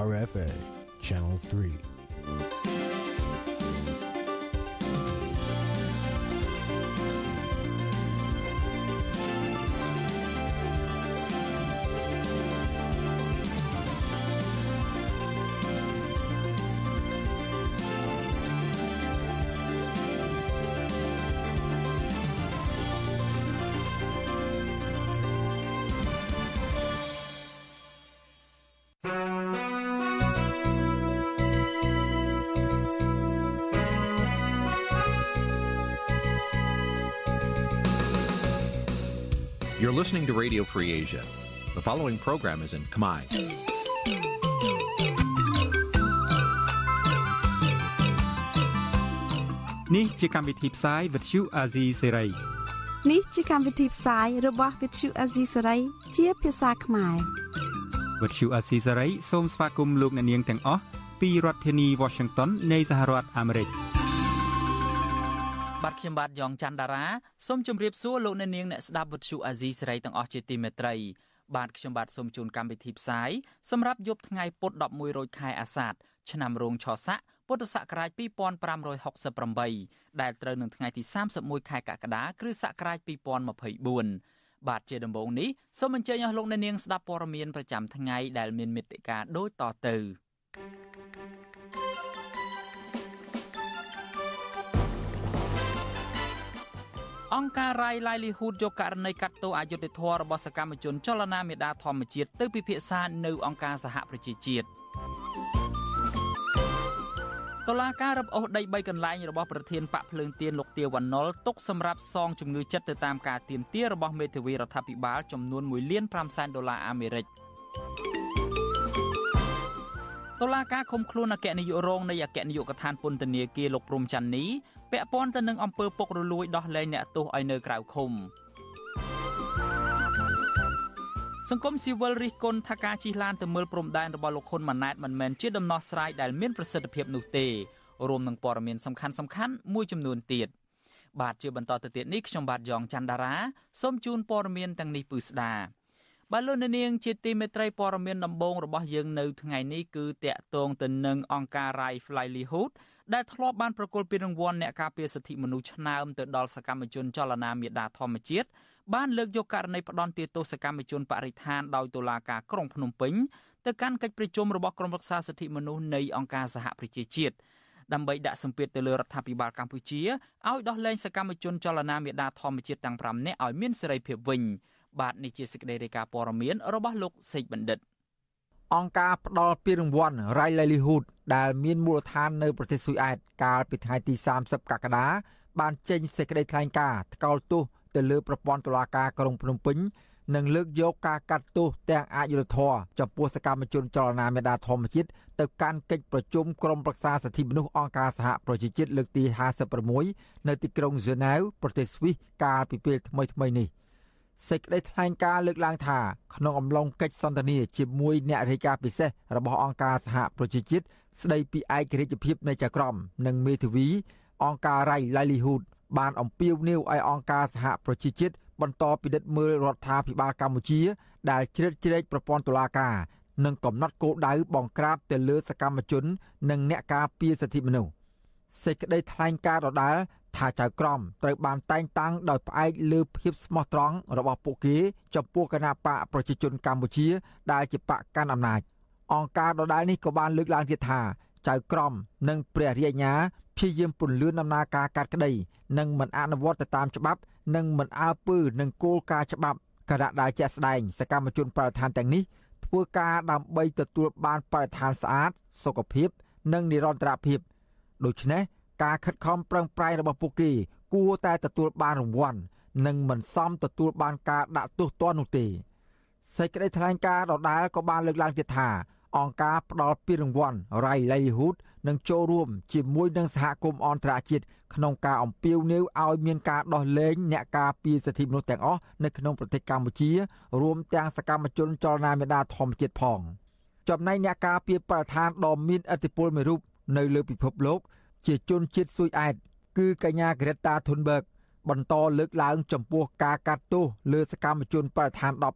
RFA, Channel 3. You're listening to Radio Free Asia. The following program is in Khmer. Nǐ chi càm bi tiệp xáy vệt chiu a zì sáy. Nǐ chi càm bi tiệp xáyរបស់វិទ្យុអាស៊ីសេរីជាភាសាខ្មែរវិទ្យុអាស៊ីសេរីសូមស្វាគមន៍លោកអ្នកនាងទាំងអស់ពីរដ្ឋធានី Washington នៃសហរដ្ឋអាមេរិកបាទខ្ញុំបាទយ៉ងច័ន្ទតារាសូមជម្រាបសួរលោកអ្នកនាងអ្នកស្ដាប់វិទ្យុអាស៊ីសេរីទាំងអស់ជាទីមេត្រីបាទខ្ញុំបាទសូមជូនកម្មវិធីផ្សាយសម្រាប់យប់ថ្ងៃពុធ11រោចខែអាសាឍឆ្នាំរោងឆស័កពុទ្ធសករាជ2568ដែលត្រូវនឹងថ្ងៃទី31ខែកក្កដាគ្រិស្តសករាជ2024បាទជាដំបូងនេះសូមអញ្ជើញអស់លោកអ្នកនាងស្ដាប់ព័ត៌មានប្រចាំថ្ងៃដែលមានមេត្តាដូចតទៅអង្គការ Rai Livelihood យកករណីកាត់ទោសអយុត្តិធម៌របស់សកម្មជនចលនាមេដាធម្មជាតិទៅពិភាក្សានៅអង្គការសហប្រជាជាតិតុលាការរឹបអូសដី3កន្លែងរបស់ប្រធានបកភ្លើងទៀនលោកទាវវណ្ណុលទុកសម្រាប់សងជំងឺចិត្តទៅតាមការទាមទាររបស់មេធាវីរដ្ឋាភិបាលចំនួន$1.5 លានអាមេរិកតុលាការឃុំខ្លួនអគ្គនាយករងនៃអគ្គនាយកដ្ឋានពន្ធនាគារលោកព្រំច័ន្ទនីពាក់ព័ន្ធទៅនឹងអំពើពុករលួយដោះលែងអ្នកទោសឲ្យនៅក្រៅឃុំសង្គមស៊ីវិលរិះគន់ថាការជិះឡានទៅមើលព្រំដែនរបស់លោកហ៊ុនម៉ាណែតមិនមែនជាដំណោះស្រាយដែលមានប្រសិទ្ធភាពនោះទេរួមនឹងព័ត៌មានសំខាន់ៗមួយចំនួនទៀតបាទជាបន្តទៅទៀតនេះខ្ញុំបាទយ៉ងច័ន្ទតារាសូមជូនព័ត៌មានទាំងនេះពឺស្ដាបាទលោកនាងជាទីមេត្រីព័ត៌មានដំបូងរបស់យើងនៅថ្ងៃនេះគឺតាក់ទងទៅនឹងអង្គការ Rai Livelihood ដែលធ្លាប់បានប្រគល់ពានរង្វាន់អ្នកការពារសិទ្ធិមនុស្សឆ្នើមទៅដល់សកម្មជនចលនាមេដាធម្មជាតិបានលើកយកករណីផ្ដន់ទោសសកម្មជនបរិស្ថានដោយតុលាការក្រុងភ្នំពេញទៅកាន់កិច្ចប្រជុំរបស់ក្រុមប្រឹក្សាសិទ្ធិមនុស្សនៃអង្គការសហប្រជាជាតិដើម្បីដាក់សម្ពាធទៅលើរដ្ឋាភិបាលកម្ពុជាឲ្យដោះលែងសកម្មជនចលនាមេដាធម្មជាតិទាំង5នាក់ឲ្យមានសេរីភាពវិញបាទនេះជាសេចក្តីរាយការណ៍ព័ត៌មានរបស់លោកសេកបណ្ឌិតអង្គការផ្ដល់ពានរង្វាន់ Rai Livelihood ដែលមានមូលដ្ឋាននៅប្រទេសស៊ុយអែតកាលពីថ្ងៃទី30កក្កដាបានចេញសេចក្តីថ្លែងការណ៍ថ្កោលទោសទៅលើប្រព័ន្ធតុលាការក្រុងភ្នំពេញនិងលើកយកការកាត់ទោសទាំងអយុត្តិធម៌ចំពោះសកម្មជនចលនាមេដាធម្មជាតិទៅកាន់កិច្ចប្រជុំក្រុមប្រឹក្សាសិទ្ធិមនុស្សអង្គការសហប្រជាជាតិលើកទី56នៅទីក្រុងហ្សឺណែវប្រទេសស្វីសកាលពីពេលថ្មីនេះសេចក្តីថ្លែងការណ៍លើកឡើងថាក្នុងអំឡុងកិច្ចសន្ទនាជាមួយអ្នករាយការណ៍ពិសេសរបស់អង្គការសហប្រជាជាតិស្តីពីឯករាជ្យភាពនៃចក្រមនិងមេធាវីអង្គការ Rai Livelihood បានអំពាវនាវឲ្យអង្គការសហប្រជាជាតិបន្តពិនិត្យមើលរដ្ឋាភិបាលកម្ពុជាដែលជ្រៀតជ្រែកប្រព័ន្ធតុលាការនិងកំណត់គោលដៅបង្ក្រាបទៅលើសកម្មជននិងអ្នកការពារសិទ្ធិមនុស្សសេចក្តីថ្លែងការណ៍ដដែលថាចៅក្រមត្រូវបានតែងតាំងដោយផ្អែកលើភាពស្មោះត្រង់របស់ពួកគេចំពោះគណបកប្រជាជនកម្ពុជាដែលជាបកកាន់អំណាចអង្គការដដែលនេះក៏បានលើកឡើងទៀតថាចៅក្រមនិងព្រះរាជអាជ្ញាព្យាយាមពន្លឿនដំណើរការកាត់ក្តីនិងមិនអនុវត្តទៅតាមច្បាប់និងមិនអើពើនឹងគោលការណ៍ច្បាប់គណៈដែលជាក់ស្ដែងសកម្មជនបរិស្ថានទាំងនេះធ្វើការដើម្បីទទួលបានបរិស្ថានស្អាតសុខភាពនិងនិរន្តរភាពដូច្នេះការខិតខំប្រឹងប្រែងរបស់ពួកគេគួរតែទទួលបានរង្វាន់និងមិនសមទទួលបានការដាក់ទោសទណ្ឌនោះទេសេចក្តីថ្លែងការណ៍ដដែលក៏បានលើកឡើងទៀតថាអង្គការផ្ដល់ពានរង្វាន់ Rai Livelihood នឹងចូលរួមជាមួយនឹងសហគមន៍អន្តរជាតិក្នុងការអំពាវនាវឲ្យមានការដោះលែងអ្នកការពារសិទ្ធិមនុស្សទាំងអស់នៅក្នុងប្រទេសកម្ពុជារួមទាំងសកម្មជនចលនាមេដាធម្មជាតិផងចំណែកអ្នកការពារបរិស្ថានដ៏មានឥទ្ធិពលមួយរូបនៅលើពិភពលោកជាជនជាតិស៊ុយអែតគឺកញ្ញា Greta Thunberg បន្តលើកឡើងចំពោះការកាត់ទោសលើសកម្មជនបរិស្ថាន10នាក់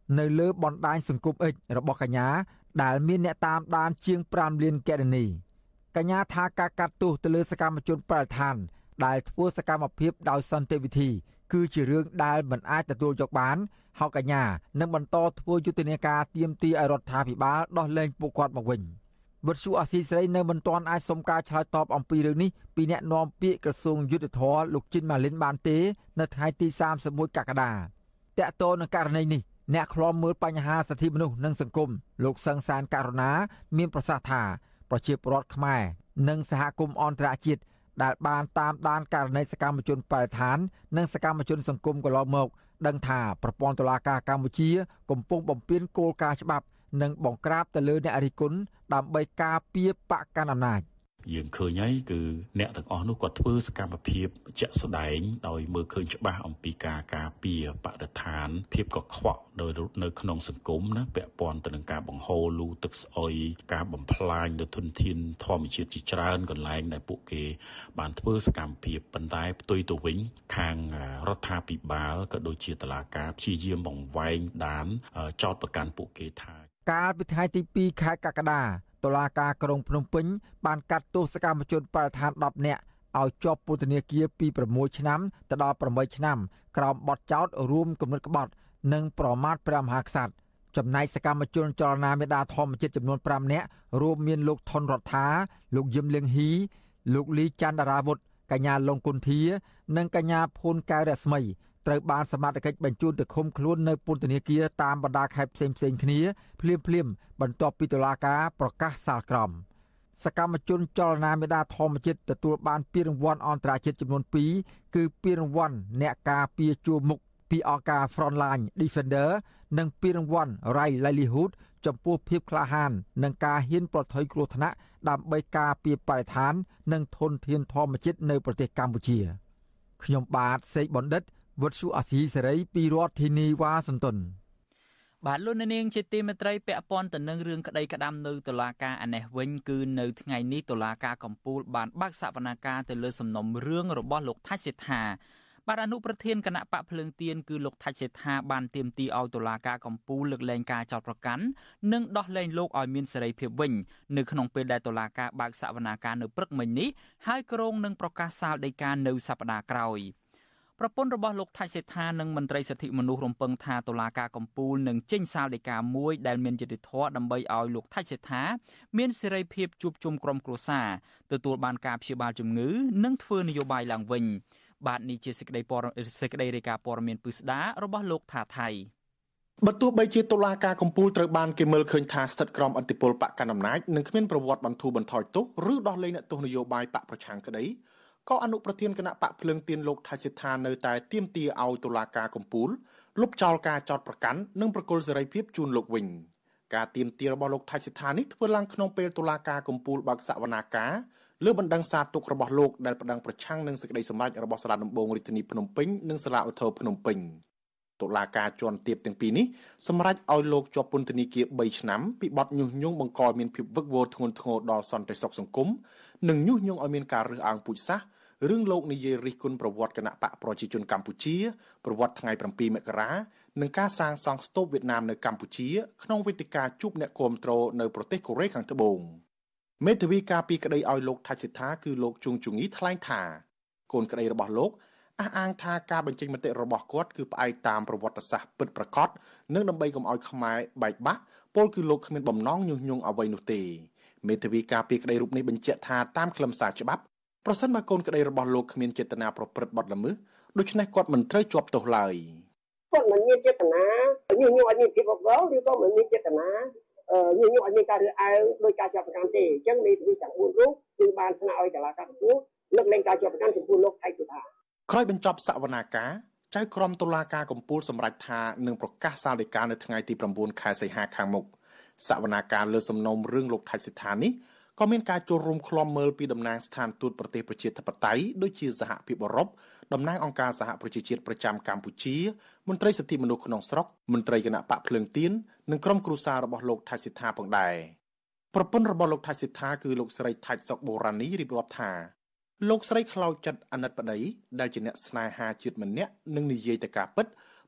នៅលើបណ្ដាញសង្គម X របស់កញ្ញាដែលមានអ្នកតាមដានជាង5លានកណនីកញ្ញាថាការកាត់ទោសទៅលើសកម្មជនបរិស្ថានដែលធ្វើសកម្មភាពដោយសន្តិវិធីគឺជារឿងដែលមិនអាចទទួលយកបានហើយកញ្ញានឹងបន្តធ្វើយុទ្ធនាការទាមទារឲ្យរដ្ឋាភិបាលដោះលែងពួកគាត់មកវិញវិទ្យុអាស៊ីសេរីនៅមិនទាន់អាចសុំការឆ្លើយតបអំពីរឿងនេះពីអ្នកនាំពាក្យក្រសួងយុទ្ធភ័ពលោកជីនម៉ាលីនបានទេនៅថ្ងៃទី31កក្កដាតាក់ទងនឹងករណីនេះអ្នកឃ្លាំមើលបញ្ហាសិទ្ធិមនុស្សនិងសង្គមលោកសឹងសានករណាមានប្រសាសន៍ថាប្រជាពលរដ្ឋខ្មែរនិងសហគមន៍អន្តរជាតិដែលបានតាមដានករណីសកម្មជនបរិស្ថាននិងសកម្មជនសង្គមកន្លងមកដឹងថាប្រព័ន្ធតុលាការកម្ពុជាកំពុងបំពានគោលការណ៍ច្បាប់និងបង្ក្រាបទៅលើអ្នករិះគន់ដើម្បីការពារបកកាន់អំណាចយើងឃើញហើយគឺអ្នកទាំងអស់នោះគាត់ធ្វើសកម្មភាពជាក់ស្ដែងដោយមើលឃើញច្បាស់អំពីការការពារបរិស្ថានភាពកខ្វក់នៅក្នុងសង្គមណាពាក់ព័ន្ធទៅនឹងការបង្ហូរលូទឹកស្អុយការបំផ្លាញនៅធនធានធម្មជាតិជាច្រើនកន្លែងដែលពួកគេបានធ្វើសកម្មភាពប៉ុន្តែផ្ទុយទៅវិញខាងរដ្ឋាភិបាលក៏ដូចជាតុលាការព្យាយាមបង្វែងដានចោទប្រកាន់ពួកគេថាកាលពីថ្ងៃទី2ខែកក្កដាតុលាការក្រុងភ្នំពេញបានកាត់ទោសសកម្មជនបរិស្ថាន10នាក់ឲ្យជាប់ពន្ធនាគារពី6ឆ្នាំទៅដល់8ឆ្នាំក្រោមបទចោទរួមគំនិតក្បត់និងប្រមាថព្រះមហាក្សត្រចំណែកសកម្មជនចលនាមេដាធម្មជាតិចំនួន5នាក់រួមមានលោកថនរដ្ឋាលោកយឹមលៀងហ៊ីលោកលីច័ន្ទរាវុធកញ្ញាលងគុន្ធានិងកញ្ញាភូនកែវរស្មីត្រូវបានសមត្ថកិច្ចបញ្ជូនទៅឃុំខ្លួននៅពន្ធនាគារតាមបណ្ដាខេត្តផ្សេងៗគ្នាភ្លាមបន្ទាប់ពីតុលាការប្រកាសសាលក្រមសកម្មជនចលនាមេដាធម្មជាតិទទួលបានពានរង្វាន់អន្តរជាតិចំនួន2គឺពានរង្វាន់អ្នកការពារជួរមុខពីអង្គការ Frontline Defender និងពានរង្វាន់ Right Livelihood ចំពោះភាពក្លាហាននិងការហ៊ានប្រថុយគ្រោះថ្នាក់ដើម្បីការពារបរិស្ថាននិងធនធានធម្មជាតិនៅប្រទេសកម្ពុជាខ្ញុំបាទសេកបណ្ឌិតវិទ្យុអាស៊ីសេរីពីរដ្ឋធានីវ៉ាស៊ីនតោនបាទលោកនាងជាទីមេត្រីពាក់ព័ន្ធទៅនឹងរឿងក្តីក្តាំនៅតុលាការឯនេះវិញគឺនៅថ្ងៃនេះតុលាការកំពូលបានបើកសវនកម្មទៅលើសំណុំរឿងរបស់លោកថាច់សេដ្ឋាបាទអនុប្រធានគណៈបកភ្លើងទៀនគឺលោកថាច់សេដ្ឋាបានទាមទារឲ្យតុលាការកំពូលលើកលែងការចោទប្រកាន់និងដោះលែងលោកឲ្យមានសេរីភាពវិញនៅក្នុងពេលដែលតុលាការបើកសវនកម្មនៅព្រឹកមិញនេះហើយក្រុងនឹងប្រកាសសាលដីកានៅសប្តាហ៍ក្រោយប្រពន្ធរបស់លោកថាច់សេដ្ឋានិងមន្ត្រីសិទ្ធិមនុស្សរំពឹងថាតុលាការកំពូលនឹងចេញសាលដីកាមួយដែលមានយុត្តិធម៌ដើម្បីឲ្យលោកថាច់សេដ្ឋាមានសេរីភាពជួបជុំក្រុមគ្រួសារទទួលបានការព្យាបាលជំងឺនិងធ្វើនយោបាយឡើងវិញបាទនេះជាសេចក្តីរាយការណ៍ព័ត៌មានពិស្ដាររបស់លោកថាថៃបើទោះបីជាតុលាការកំពូលត្រូវបានគេមើលឃើញថាស្ថិតក្រោមឥទ្ធិពលបកកណ្ដាលអំណាចនិងគ្មានប្រវត្តិបន្ធូរបន្ថយទោសឬដោះលែងអ្នកទោសនយោបាយបកប្រឆាំងក្តីក៏អនុប្រធានគណៈបកភ្លើងទៀនលោកថាច់សេដ្ឋានៅតែទាមទារឲ្យតុលាការកំពូលលុបចោលការចោទប្រកាន់និងប្រគល់សេរីភាពជូនលោកវិញការទាមទាររបស់លោកថាច់សេដ្ឋានេះធ្វើឡើងក្នុងពេលតុលាការកំពូលបើកសវនាការលើបណ្ដឹងសារទុករបស់លោកដែលប្តឹងប្រឆាំងនឹងសេចក្តីសម្រេចរបស់សាលាដំបងរាជធានីភ្នំពេញនិងសាលាឧទ្ធរភ្នំពេញតុលាការជាន់ទាបទាំងពីរនេះសម្រេចឲ្យលោកជាប់ពន្ធនាគារ3ឆ្នាំពីបទញុះញង់បង្កឲ្យមានភាពវឹកវរធ្ងន់ធ្ងរដល់សន្តិសុខសង្គមនិងញុះញង់ឲ្យមានការរើសអើងពូជសាសន៍រឿងលោកនិយាយរិះគន់ប្រវត្តិគណៈបកប្រជាជនកម្ពុជាប្រវត្តិថ្ងៃ7មករានិងការសាងសង់ស្ទូបវៀតណាមនៅកម្ពុជាក្នុងវេទិកាជួបអ្នកគាំទ្រនៅប្រទេសកូរ៉េខាងត្បូងមេធាវីការពីក្តីឲ្យលោកថាច់សេដ្ឋាគឺលោកជុងជងីថ្លែងថាកូនក្តីរបស់លោកអះអាងថាការបញ្ចេញមតិរបស់គាត់គឺផ្អែកតាមប្រវត្តិសាស្ត្រពិតប្រាកដនិងដើម្បីកុំឲ្យខ្មែរបែកបាក់ពលគឺលោកគ្មានបំណងញុះញង់អ្វីនោះទេមេធាវីការពីក្តីរូបនេះបញ្ជាក់ថាតាមខ្លឹមសារច្បាប់ប្រសិនបើកូនក្តីរបស់លោកគ្មានចេតនាប្រព្រឹត្តបទល្មើសដូច្នេះគាត់មិនត្រូវជាប់ទោសឡើយគាត់មិនមានចេតនាញុះញង់ឲ្យមានភាពអបអរឬក៏មិនមានចេតនាញុះញង់ឲ្យមានការរើសអើងដោយការចាប់ប្រកាន់ទេអញ្ចឹងមេធាវីទាំង4រូបគឺបានស្នើឲ្យតុលាការកំពូលលើកលែងការចាប់ប្រកាន់ចំពោះលោកថៃសុថាក្រោយបញ្ចប់សវនាការចៅក្រមតុលាការកំពូលសម្រេចថានឹងប្រកាសសាលដីកានៅថ្ងៃទី9ខែសីហាខាងមុខសវនាការលើសំណុំរឿងលោកថៃសិដ្ឋានេះក៏មានការចូលរួមឃ្លាំមើលពីតំណាងស្ថានទូតប្រទេសប្រជាធិបតេយ្យដូចជាសហភាពអឺរ៉ុបតំណាងអង្គការសហប្រជាជាតិប្រចាំកម្ពុជាមន្ត្រីសិទ្ធិមនុស្សក្នុងស្រុកមន្ត្រីគណៈបកភ្លើងទៀននិងក្រុមគ្រួសាររបស់លោកថៃសិដ្ឋាផងដែរប្រពន្ធរបស់លោកថៃសិដ្ឋាគឺលោកស្រីថាច់សុកបូរ៉ានីរៀបរាប់ថាលោកស្រីខ្លោចចិត្តអាណិតប្តីដែលជាអ្នកស្នេហាជាតិម្នាក់នឹងនិយាយតែការពិត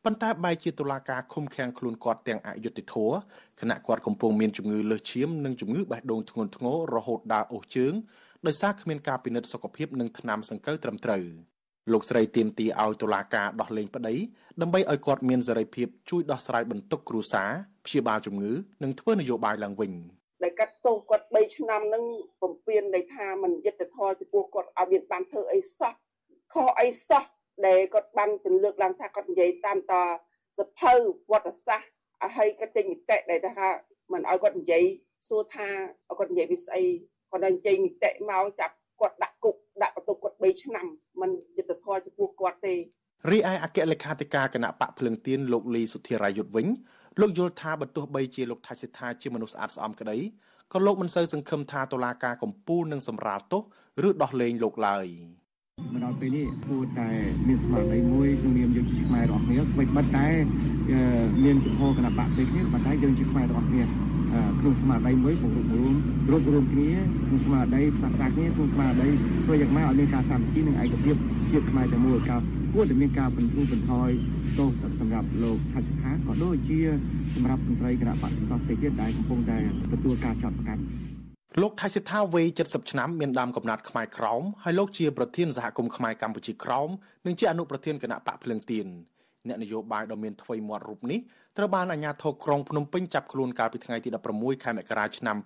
ប៉ុន្តែបែរជាតុលាការឃុំឃាំងខ្លួនគាត់ទាំងអយុត្តិធម៌ខណៈគាត់កំពុងមានជំងឺលើសឈាមនិងជំងឺបេះដូងធ្ងន់ធ្ងររហូតដល់អូសជើងដោយសារគ្មានការពិនិត្យសុខភាពនិងថ្នាំសង្កូវត្រឹមត្រូវលោកស្រីទាមទារឲ្យតុលាការដោះលែងប្តីដើម្បីឲ្យគាត់មានសេរីភាពជួយដោះស្រាយបន្ទុកគ្រួសារព្យាបាលជំងឺនិងធ្វើនយោបាយឡើងវិញដែលកាត់ទោសគាត់3ឆ្នាំហ្នឹងពំពេញន័យថាมันយុត្តិធម៌ចំពោះគាត់ឲ្យមានបានធ្វើអីសោះខុសអីសោះដែលគាត់បានទៅលើកឡើងថាគាត់និយាយតាមតសភៅវត្តសាស្ត្រឲ្យឲ្យគាត់ចេញនីតិដែលថាមិនឲ្យគាត់និយាយសួរថាគាត់និយាយពីស្អីគាត់ដល់ចេញនីតិមកចាប់គាត់ដាក់គុកដាក់បន្ទុកគាត់3ឆ្នាំมันយុត្តិធម៌ចំពោះគាត់ទេរីឯអគ្គលេខាធិការគណៈបកភ្លើងទៀនលោកលីសុធិរាយុទ្ធវិញលោកយល់ថាបើទោះបីជាលោកថៃសិដ្ឋាជាមនុស្សស្អាតស្អំក្តីក៏លោកមិនសូវសង្ឃឹមថាតុលាការកំពូលនឹងសម្រាលទោសឬដោះលែងលោកឡើយមកដល់ពេលនេះគួរតែមានស្មារតីមួយក្នុងនាមយើងជាខ្មែររបស់គ្នាមិនបាត់តែមានជំហរគណៈបកដូចគ្នាប៉ុន្តែយើងជាខ្មែររបស់គ្នាក្នុងស្មារតីមួយពង្រឹងរួមគ្នាក្នុងស្មារតីផ្សះផ្សាគ្នាក្នុងស្មារតីធ្វើយ៉ាងម៉េចឲ្យមានការសាមគ្គីនិងឯកភាពជាតិខ្មែរតែមួយគួរតែមានការបន្ធូរបន្ថយទោសសម្រាប់លោកថៃសិដ្ឋាក៏ដូចជាសម្រាប់មន្ត្រីគណៈបកសង្គ្រោះជាតិដែលកំពុងតែទទួលការចោទប្រកាន់លោកថៃសិដ្ឋាវ័យ70ឆ្នាំមានដើមកំណត់ខ្មែរក្រោមហើយលោកជាប្រធានសហគមន៍ខ្មែរកម្ពុជាក្រោមនិងជាអនុប្រធានគណៈបកភ្លើងទៀនអ្នកនយោបាយដ៏មានថ្មីមាត់រូបនេះត្រូវបានអាជ្ញាធរក្រុងភ្នំពេញចាប់ខ្លួនកាលពីថ្ងៃទី16ខែមករាឆ្នាំ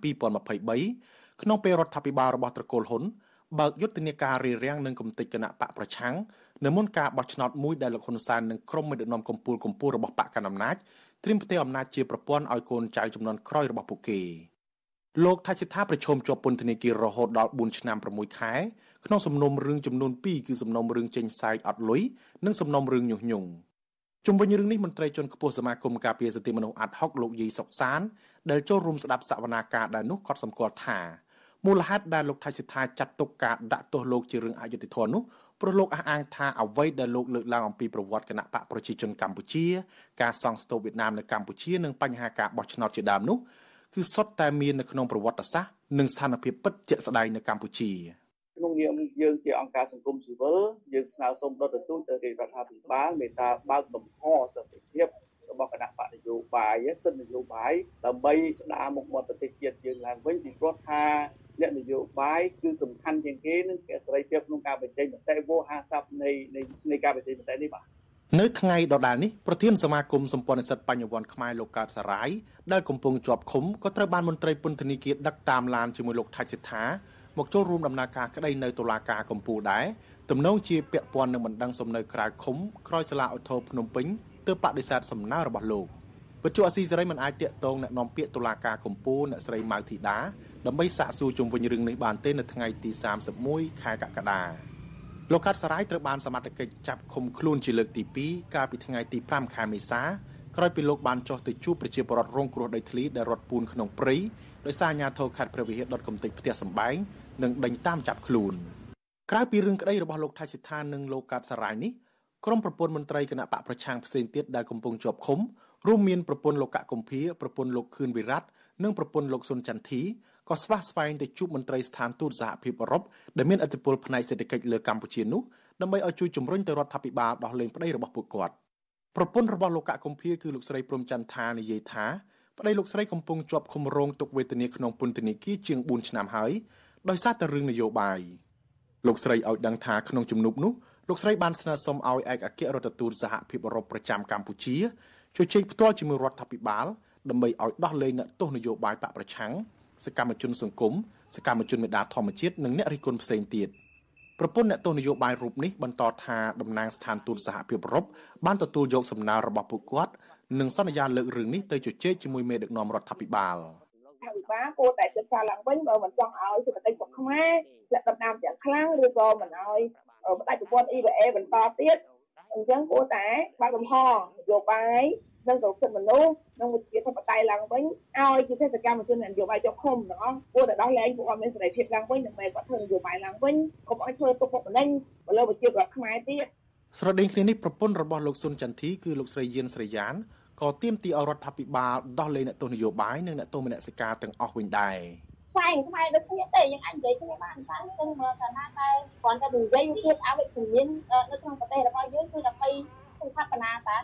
2023ក្នុងពេលរដ្ឋាភិបាលរបស់ត្រកូលហ៊ុនបើកយុទ្ធនាការរារាំងនិងកំទេចគណៈបកប្រឆាំងនៅមុនការបោះឆ្នោតមួយដែលលោកហ៊ុនសែននិងក្រុមមេដឹកនាំកម្ពុជារបស់បកកណ្ដាលអំណាចត្រៀមផ្ទេរអំណាចជាប្រព័ន្ធឲ្យកូនចៅចំនួនក្រោយរបស់ពួកគេលោកថៃសិដ្ឋាប្រឈមជាប់ពន្ធនាគាររហូតដល់4ឆ្នាំ6ខែក្នុងសំណុំរឿងចំនួន2គឺសំណុំរឿងចេញសាយអត់លុយនិងសំណុំរឿងញុះញង់ជុំវិញរឿងនេះមន្ត្រីជាន់ខ្ពស់សមាគមការពារសិទ្ធិមនុស្សអាត់ហុកលោកយីសុកសានដែលចូលរួមស្ដាប់សវនាការដែលនោះគាត់សម្គាល់ថាមូលហេតុដែលលោកថៃសិដ្ឋាចាត់ទុកការដាក់ទោសលោកជារឿងអយុត្តិធម៌នោះព្រោះលោកអះអាងថាអ្វីដែលលោកលើកឡើងអំពីប្រវត្តិគណៈបកប្រជាជនកម្ពុជាការសង់ស្ទូវៀតណាមនៅកម្ពុជានិងបញ្ហាការបោះឆ្នោតជាដើមនោះគឺសុទ្ធតែមាននៅក្នុងប្រវត្តិសាស្ត្រនិងស្ថានភាពពិតជាក់ស្ដែងនៅកម្ពុជាក្នុងនាមយើងជាអង្គការសង្គមស៊ីវិលយើងស្នើសុំដល់ទទូចទៅរដ្ឋាភិបាលមេត្តាបើកលំហសន្តិភាពរបស់គណៈបកនយោបាយសិទ្ធិនយោបាយដើម្បីស្ដារមុខមាត់ប្រទេសជាតិយើងឡើងវិញពីព្រោះថាអ្នកនយោបាយគឺសំខាន់ជាងគេនឹងសេរីភាពក្នុងការបញ្ចេញមតិវោហារស័ព្ទនៃការបញ្ចេញមតិនេះបាទនៅថ្ងៃដដែលនេះប្រធានសមាគមសម្ព័ន្ធនិស្សិតបញ្ញវន្តខ្មែរលោកកើតសារាយដែលកំពុងជាប់ឃុំក៏ត្រូវបានមន្ត្រីពន្ធនាគារដឹកតាមឡានជាមួយលោកថៃសិដ្ឋាមកចូលរួមដំណើរការក្តីនៅតុលាការកំពូលដែរទំនងជាពាក់ព័ន្ធនឹងបណ្ដឹងសំណើក្រៅឃុំក្រោយសាលាឧទ្ធរភ្នំពេញទើបបដិសេធសំណើរបស់លោកវិទ្យុអាស៊ីសេរីមិនអាចតាក់ទងអ្នកនាំពាក្យតុលាការកំពូលអ្នកស្រីម៉ៅធីតាដើម្បីសាកសួរជុំវិញរឿងនេះបានទេនៅថ្ងៃទី31ខែកក្កដាលោកកាត់សារាយត្រូវបានសមត្ថកិច្ចចាប់ឃុំខ្លួនជាលើកទី2កាលពីថ្ងៃទី5ខែមេសាក្រោយពីលោកបានចុះទៅជួបប្រជាពលរដ្ឋរងគ្រោះដីធ្លីដែលរត់ពូនក្នុងព្រៃដោយសារអាជ្ញាធរខេត្តព្រះវិហារដុតកំទេចផ្ទះសម្បែងនិងដេញតាមចាប់ខ្លួនក្រៅពីរឿងក្តីរបស់លោកថៃសិដ្ឋានិងលោកកាត់សារាយនេះក្រុមប្រពន្ធមន្ត្រីគណៈបកប្រឆាំងផ្សេងទៀតដែលកំពុងជាប់ឃុំរួមមានប្រពន្ធលោកកកុម្ភាប្រពន្ធលោកខឿនវិរៈនិងប្រពន្ធលោកសុនចន្ទធីក៏ស្វះស្វែងទៅជួបមន្ត្រីស្ថានទូតសហភាពអឺរ៉ុបដែលមានឥទ្ធិពលផ្នែកសេដ្ឋកិច្ចលើកម្ពុជានោះដើម្បីឲ្យជួយជំរុញទៅរដ្ឋាភិបាលដោះលែងប្តីរបស់ពួកគាត់ប្រពន្ធរបស់លោកកកុម្ភាគឺលោកស្រីព្រំចន្ទថានិយាយថាប្តីលោកស្រីកំពុងជាប់ឃុំរងទុក្ខវេទនាក្នុងពន្ធនាគារជាង4ឆ្នាំហើយដោយសារតែរឿងនយោបាយលោកស្រីឲ្យដឹងថាក្នុងជំនួបនោះលោកស្រីបានស្នើសុំឲ្យឯកអគ្គរដ្ឋទូតសហភាពអឺរ៉ុបប្រចាំកម្ពុជាជួយជែកផ្ទាល់ជាមួយរដ្ឋាភិបាលដើម្បីឲ្យដោះលែងអ្នកទោសនយោបាយបកប្រឆាំងសកម្មជនសង្គមសកម្មជនមេដាធម្មជាតិនិងអ្នករិះគន់ផ្សេងទៀតប្រពន្ធអ្នកទោសនយោបាយរូបនេះបន្តថាតំណាងស្ថានទូតសហភាពអឺរ៉ុបបានទទួលយកសំណើរបស់ពួកគាត់និងសន្យាលើករឿងនេះទៅជជែកជាមួយមេដឹកនាំរដ្ឋាភិបាលគួរតែពិចារណាឡើងវិញបើមិនចង់ឲ្យសេដ្ឋកិច្ចសុខខ្មែរលក្ខណៈយ៉ាងខ្លាំងឬក៏មិនឲ្យផ្ដាច់ប្រព័ន្ធ EBA បន្តទៀតអញ្ចឹងគួរតែបើកលំហនយោបាយនិងសិទ្ធិមនុស្សនិងវិជាធិបតេយ្យឡើងវិញឲ្យជាសកម្មជននយោបាយជាប់ឃុំទាំងអស់គួរតែដោះលែងពួកគាត់មានសេរីភាពឡើងវិញដើម្បីគាត់ធ្វើនយោបាយឡើងវិញកុំឲ្យធ្វើទុកបុកម្នេញទៅលើប្រជាពលរដ្ឋខ្មែរទៀតស្រដៀងគ្នានេះប្រពន្ធរបស់លោកស៊ុនចន្ទធីគឺលោកស្រីយានស្រីយ៉ានក៏ទាមទារឲ្យរដ្ឋាភិបាលដោះលែងអ្នកទោសនយោបាយនិងអ្នកទោសមនសិការទាំងអស់វិញដែរផ្សាយខ្មែរដូចគ្នាទេយើងអាចនិយាយគ្នាបានតែគឺមើលកាលណាតែគ្រាន់តែនិយាយភាពអវិជ្ជមាននៅក្នុងប្រទេសរបស់យើងគឺដើម្បីស្ថាបនាតាព្រ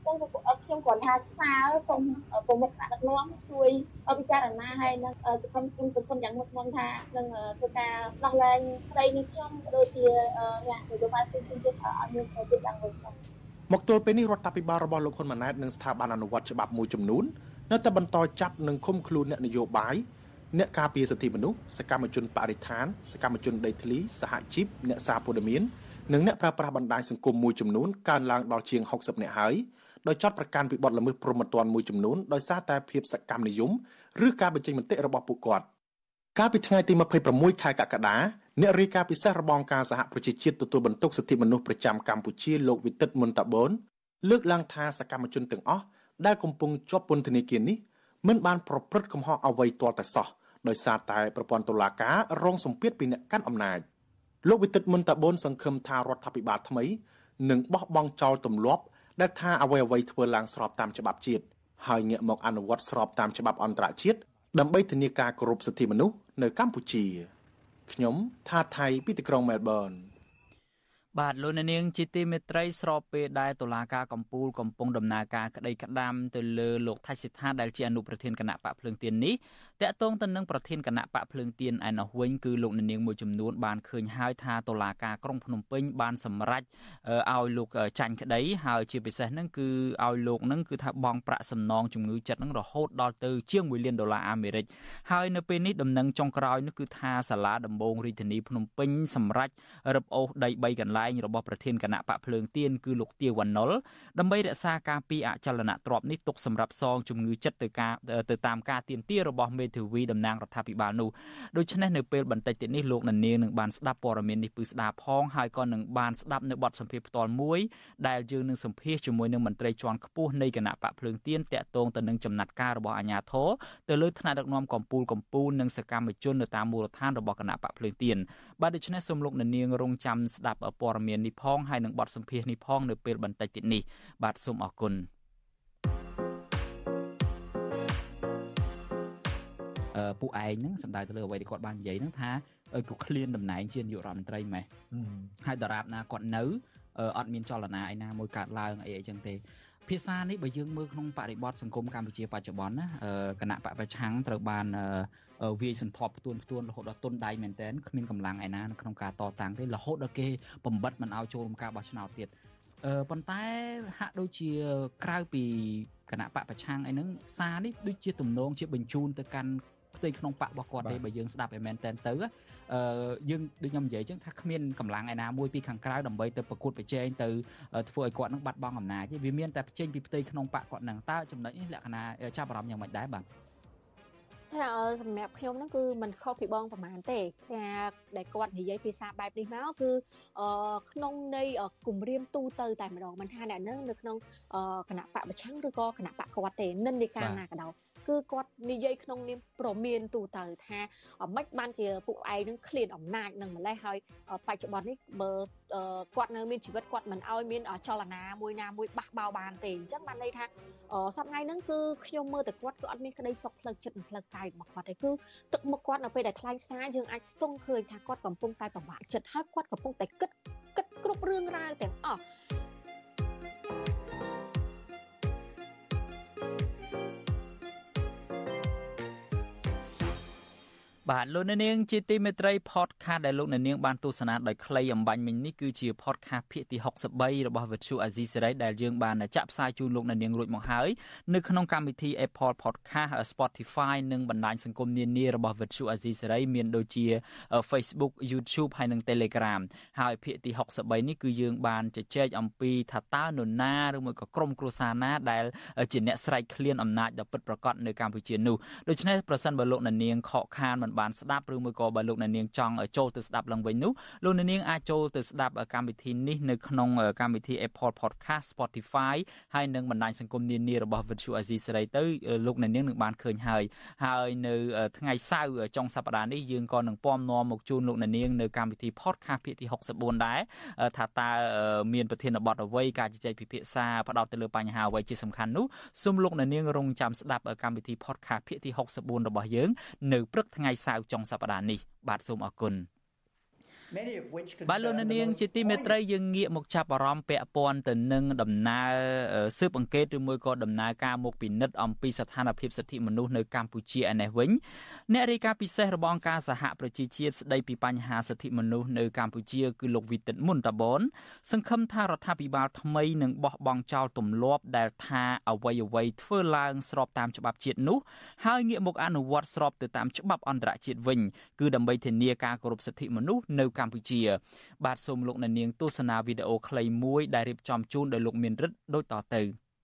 ចឹងខ្ញុំគ្រាន់ថាស្នើសូមប្រមុខថ្នាក់ដឹកនាំជួយពិចារណាឲ្យនឹងសង្គមខ្ញុំយ៉ាងមុតមមថានឹងធ្វើការដោះលែងក្តីនេះខ្ញុំដូចជាអ្នកនយោបាយផ្សេងៗទៀតឲ្យមានប្រយោជន៍យ៉ាងវិញមកទល់ពេលនេះរដ្ឋាភិបាលរបស់លោកហ៊ុនម៉ាណែតនិងស្ថាប័នអនុវត្តច្បាប់មួយចំនួននៅតែបន្តចាប់និងឃុំខ្លួនអ្នកនយោបាយអ្នកការពារសិទ្ធិមនុស្សសកម្មជនបរិស្ថានសកម្មជនដីធ្លីសហជីពអ្នកសារព័ត៌មាននិងអ្នកប្រើប្រាស់បណ្ដាញសង្គមមួយចំនួនកើនឡើងដល់ជាង60នាក់ហើយដោយចាត់ប្រកាន់ពីបទល្មើសព្រហ្មទណ្ឌមួយចំនួនដោយសារតែភាពសកម្មនិយមឬការបញ្ចេញមតិរបស់ពួកគាត់កាលពីថ្ងៃទី26ខែកក្កដាអ្នករាយការណ៍ពិសេសរបងការសហប្រជាជាតិទទួលបន្ទុកសិទ្ធិមនុស្សប្រចាំកម្ពុជាលោកវិទិតមុនតាបូនលើកឡើងថាសកម្មជនទាំងអស់ដែលកំពុងជាប់ពន្ធនាគារនេះមិនបានប្រព្រឹត្តកំហុសអ្វីទាល់តែសោះដោយសារតែប្រព័ន្ធតុលាការរងសម្ពាធពីអ្នកកាន់អំណាចលោកវិទិតមុនតាបូនសង្ឃឹមថារដ្ឋាភិបាលថ្មីនឹងបោះបង់ចោលទម្លាប់ដែលថាអ្វីៗធ្វើឡើងស្របតាមច្បាប់ជាតិហើយងាកមកអនុវត្តស្របតាមច្បាប់អន្តរជាតិដើម្បីធានាការគោរពសិទ្ធិមនុស្សនៅកម្ពុជាខ្ញុំថាថៃពីទីក្រុងមែលប៊នបាទលោកនាងជាទីមេត្រីស្របពេលដែលតុលាការកំពូលកំពុងដំណើរការក្តីក្តាំទៅលើលោកថៃសិដ្ឋាដែលជាអនុប្រធានគណៈបកភ្លើងទៀននេះតាក់ទងទៅនឹងប្រធានគណៈបកភ្លើងទៀនឯណោះវិញគឺលោកនាងមួយចំនួនបានឃើញហើយថាតុលាការក្រុងភ្នំពេញបានសម្រេចឲ្យលោកចាញ់ក្តីហើយជាពិសេសហ្នឹងគឺឲ្យលោកហ្នឹងគឺថាបង់ប្រាក់សំណងជំងឺចិត្តហ្នឹងរហូតដល់ទៅជាង$1 លានអាមេរិកហើយនៅពេលនេះដំណឹងចុងក្រោយនោះគឺថាសាលាដំបងរាជធានីភ្នំពេញសម្រេចរឹបអូសដី3កន្លែងរបស់ប្រធានគណៈបកភ្លើងទៀនគឺលោកទាវវណ្ណុលដើម្បីរក្សាការពីអចលនទ្រព្យនេះទុកសម្រាប់សងជំងឺចិត្តទៅតាមការទាមទាររបស់មេធាវីតំណាងរដ្ឋាភិបាលនោះដូច្នេះនៅពេលបន្តិចទៀតនេះលោកនាងនឹងបានស្ដាប់ព័ត៌មាននេះពឺស្ដាប់ផងហើយក៏នឹងបានស្ដាប់នៅបទសម្ភាសន៍ផ្ទាល់មួយដែលយើងនឹងសម្ភាសជាមួយនឹងមន្ត្រីជាន់ខ្ពស់នៃគណៈបកភ្លើងទៀនតាក់ទងទៅនឹងចំណាត់ការរបស់អាជ្ញាធរទៅលើថ្នាក់ដឹកនាំកម្ពុជានិងសកម្មជននៅតាមមូលដ្ឋានរបស់គណៈបកភ្លើងទៀនបាទដូច្នេះសូមលោកនាងរងចាំស្ដាប់ព័ត៌មាននេះផងហើយនឹងបទសម្ភាសន៍នេះផងនៅពេលបន្តិចទៀតនេះបាទសូមអរគុណពួកឯងហ្នឹងសំដៅទៅលើអ្វីដែលគាត់បាននិយាយហ្នឹងថាគាត់ឃ្លានតំណែងជានាយករដ្ឋមន្ត្រីម៉េះហើយដរាបណាគាត់នៅអត់មានចលនាឯណាមួយកាត់ឡើងអីចឹងទេភាសានេះបើយើងមើលក្នុងបរិបទសង្គមកម្ពុជាបច្ចុប្បន្នណាគណៈបកប្រឆាំងត្រូវបានវាយសន្ធាប់ផ្ទួនរហូតដល់ទុនដៃមែនតើគ្មានកម្លាំងឯណានៅក្នុងការតតាំងទេរហូតដល់គេបំបិតមិនឲ្យចូលរួមការបោះឆ្នោតទៀតប៉ុន្តែហាក់ដូចជាក្រៅពីគណៈបកប្រឆាំងអីហ្នឹងសារនេះដូចជាទំនងជាបញ្ជូនទៅកាន់ផ្ទៃក្នុងបករបស់គាត់ទេបើយើងស្ដាប់ឲ្យមែនតើទៅយើងដូចខ្ញុំនិយាយចឹងថាគ្មានកម្លាំងឯណាមួយពីខាងក្រៅដើម្បីទៅប្រកួតប្រជែងទៅធ្វើឲ្យគាត់នឹងបាត់បង់អំណាចទេវាមានតែចេញពីផ្ទៃក្នុងបកគាត់ហ្នឹងតើចំណុចនេះលក្ខណៈចាប់អារម្មណ៍យ៉ាងម៉េចដែរបាទថាសម្រាប់ខ្ញុំហ្នឹងគឺมันខុសពីបងប្រហែលទេការដែលគាត់និយាយភាសាបែបនេះមកគឺក្នុងនៃគម្រាមទូទៅតែម្ដងមិនថាអ្នកហ្នឹងនៅក្នុងគណៈបកប្រឆាំងឬក៏គណៈបកគាត់ទេនិន្នាការណាក៏ដោយគឺគាត់និយាយក្នុងនាមប្រមានទូទៅថាមិនបានជាពួកឯងនឹងឃ្លានអំណាចនឹងម្លេះហើយបច្ចុប្បន្ននេះបើគាត់នៅមានជីវិតគាត់មិនឲ្យមានចលនាមួយណាមួយបះបោបានទេអញ្ចឹងបានន័យថាសប្តាហ៍ថ្ងៃហ្នឹងគឺខ្ញុំមើលតែគាត់គឺអត់មានក្តីសុខផ្លូវចិត្តនិងផ្លូវកាយរបស់គាត់ទេគឺទឹកមុខគាត់នៅពេលដែលថ្លែងសារយើងអាចស្ទង់ឃើញថាគាត់កំពុងតែពិបាកចិត្តហើយគាត់កំពុងតែគិតគ្រប់រឿងរ៉ាវទាំងអស់បាទលោកអ្នកនាងជាទីមេត្រី podcast ដែលលោកអ្នកនាងបានទស្សនាដោយខ្លីអំបញ្ញមិញនេះគឺជា podcast ភាគទី63របស់ Virtu Azizi Serai ដែលយើងបានចាក់ផ្សាយជូនលោកអ្នកនាងរួចមកហើយនៅក្នុងកម្មវិធី Apple Podcast Spotify និងបណ្ដាញសង្គមនានារបស់ Virtu Azizi Serai មានដូចជា Facebook YouTube ហើយនិង Telegram ហើយភាគទី63នេះគឺយើងបានជជែកអំពីថាតើនរណាឬមួយក៏ក្រុមគ្រួសារណាដែលជាអ្នកស្រែកឃ្លានអំណាចដ៏ពិតប្រាកដនៅកម្ពុជានោះដូច្នេះប្រសិនបើលោកអ្នកនាងខកខានមិនបានស្ដាប់ឬមួយក៏បើលោកអ្នកនាងចង់ចូលទៅស្ដាប់ឡើងវិញនោះលោកអ្នកនាងអាចចូលទៅស្ដាប់កម្មវិធីនេះនៅក្នុងកម្មវិធី Apple Podcast Spotify ហើយនិងបណ្ដាញសង្គមនានារបស់ Virtu Azizi Serai ទៅលោកអ្នកនាងនឹងបានឃើញហើយនៅថ្ងៃសៅរ៍ចុងសប្ដាហ៍នេះយើងក៏នឹងពំនាំមកជូនលោកអ្នកនាងនៅកម្មវិធី Podcast ភាគទី64ដែរថាតើមានប្រធានបទអ្វីការជជែកពិភាក្សាផ្ដោតទៅលើបញ្ហាអ្វីជាសំខាន់នោះសូមលោកអ្នកនាងរងចាំស្ដាប់កម្មវិធី Podcast ភាគទី64របស់យើងនៅព្រឹកថ្ងៃសៅរ៍ចុងសប្តាហ៍នេះបាទសូមអរគុណបាទលោកនាងជាទីមេត្រីយើងងាកមកចាប់អារម្មណ៍ពាក់ព័ន្ធទៅនឹងដំណើរស៊ើបអង្កេតឬមួយក៏ដំណើរការមកពិនិត្យអំពីស្ថានភាពសិទ្ធិមនុស្សនៅកម្ពុជាឯនេះវិញអ្នករាយការណ៍ពិសេសរបស់អង្គការសហប្រជាជាតិស្ដីពីបញ្ហាសិទ្ធិមនុស្សនៅកម្ពុជាគឺលោកវីតិតមុនតាបនសង្ឃឹមថារដ្ឋាភិបាលថ្មីនឹងបោះបង់ចោលទម្លាប់ដែលថាអ្វីៗធ្វើឡើងស្របតាមច្បាប់ជាតិនោះហើយងាកមកអនុវត្តស្របទៅតាមច្បាប់អន្តរជាតិវិញគឺដើម្បីធានាការគោរពសិទ្ធិមនុស្សនៅកម្ពុជាបាទសូមលោកអ្នកនាងទស្សនាវីដេអូខ្លីមួយដែលរៀបចំជូនដោយលោកមានរិទ្ធដូចតទៅ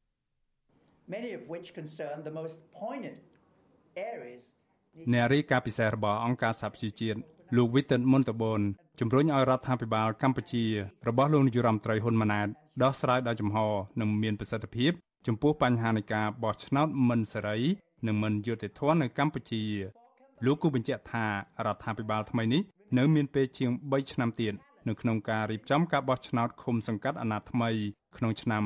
Many of which concern the most poignant areas អ្នករាយការណ៍ពិសេសរបស់អង្គការសហប្រជាជាតិលោកវីតិនមុនតបនជំរុញឲ្យរដ្ឋាភិបាលកម្ពុជារបស់លោកនាយរដ្ឋមន្ត្រីហ៊ុនម៉ាណែតដោះស្រាយដោយចំហនិងមានប្រសិទ្ធភាពចំពោះបញ្ហានៃការបោះឆ្នោតមិនសេរីនិងមិនយុត្តិធម៌នៅកម្ពុជាលោកគូបញ្ជាក់ថារដ្ឋាភិបាលថ្មីនេះនៅមានពេលជាង3ឆ្នាំទៀតនៅក្នុងការរៀបចំការបោះឆ្នោតឃុំសង្កាត់អាណត្តិថ្មីក្នុងឆ្នាំ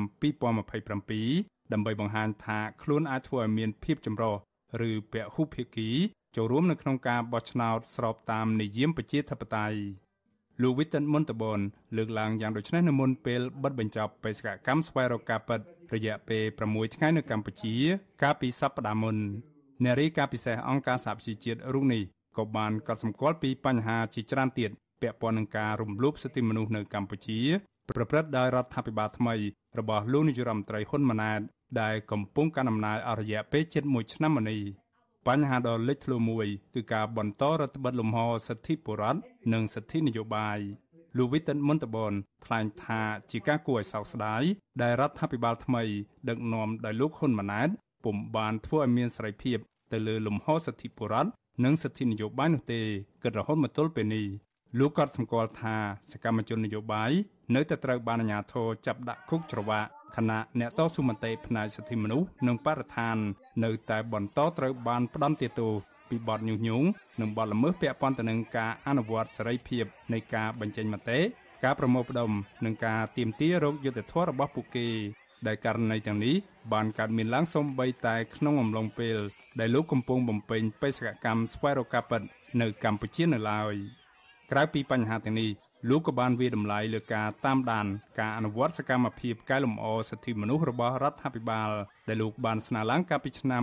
2027ដើម្បីបង្ហាញថាខ្លួនអាចធ្វើឲ្យមានភាពចម្រុះឬពហុភាគីចូលរួមនៅក្នុងការបោះឆ្នោតស្របតាមនិយមប្រជាធិបតេយ្យលោកវិទិនមុនតបនលើកឡើងយ៉ាងដូចនេះនៅមុនពេលបិទបញ្ចប់បេសកកម្មស្វែងរកការពិតរយៈពេល6ថ្ងៃនៅកម្ពុជាកាលពីសប្តាហ៍មុនអ្នករាយការណ៍ពិសេសអង្គការសហប្រជាជាតិរូបនេះក៏បានកត់សម្គាល់ពីបញ្ហាជាច្រើនទៀតពាក់ព័ន្ធនឹងការរំលោភសិទ្ធិមនុស្សនៅកម្ពុជាប្រព្រឹត្តដោយរដ្ឋាភិបាលថ្មីរបស់លោកនាយរដ្ឋមន្ត្រីហ៊ុនម៉ាណែតដែលកំពុងកាន់អំណាចអស់រយៈពេលជិត1ឆ្នាំមកនេះបញ្ហាដ៏លេចធ្លោមួយគឺការបន្តរដ្ឋបិទលំហសិទ្ធិបុរដ្ឋនិងសិទ្ធិនយោបាយលោកវិទិនមុនតបនថ្លែងថាជាការគួរឲ្យសោកស្ដាយដែលរដ្ឋាភិបាលថ្មីដឹកនាំដោយលោកហ៊ុនម៉ាណែតពុំបានធ្វើឲ្យមានសេរីភាពទៅលើលំហសិទ្ធិបុរដ្ឋនិងសិទ្ធិនយោបាយនោះទេគិតរហូតមកទល់ពេលនេះលោកក៏សម្គាល់ថាសកម្មជននយោបាយនៅតែត្រូវបានអាជ្ញាធរចាប់ដាក់គុកច្រវាក់ខណៈអ្នកតស៊ូមតិផ្នែកសិទ្ធិមនុស្សនិងបរិស្ថាននៅតែបន្តត្រូវបានផ្ដន្ទាទោសពីបទញុះញង់និងបទល្មើសពាក់ព័ន្ធទៅនឹងការអនុវត្តសេរីភាពនៃការបញ្ចេញមតិការប្រមូលផ្ដុំនិងការទាមទាររកយុត្តិធម៌របស់ពួកគេដែលករណីទាំងនេះបានកើតមានឡើងសូម្បីតែក្នុងអំឡុងពេលដែលលោកកំពុងបំពេញបេសកកម្មស្វែងរកការពិតនៅកម្ពុជានៅឡើយក្រៅពីបញ្ហាទាំងនេះលោកក៏បានវាយតម្លៃលើការតាមដានការអនុវត្តសកម្មភាពកែលម្អសិទ្ធិមនុស្សរបស់រដ្ឋាភិបាលដែលលោកបានស្នើឡើងកាលពីឆ្នាំ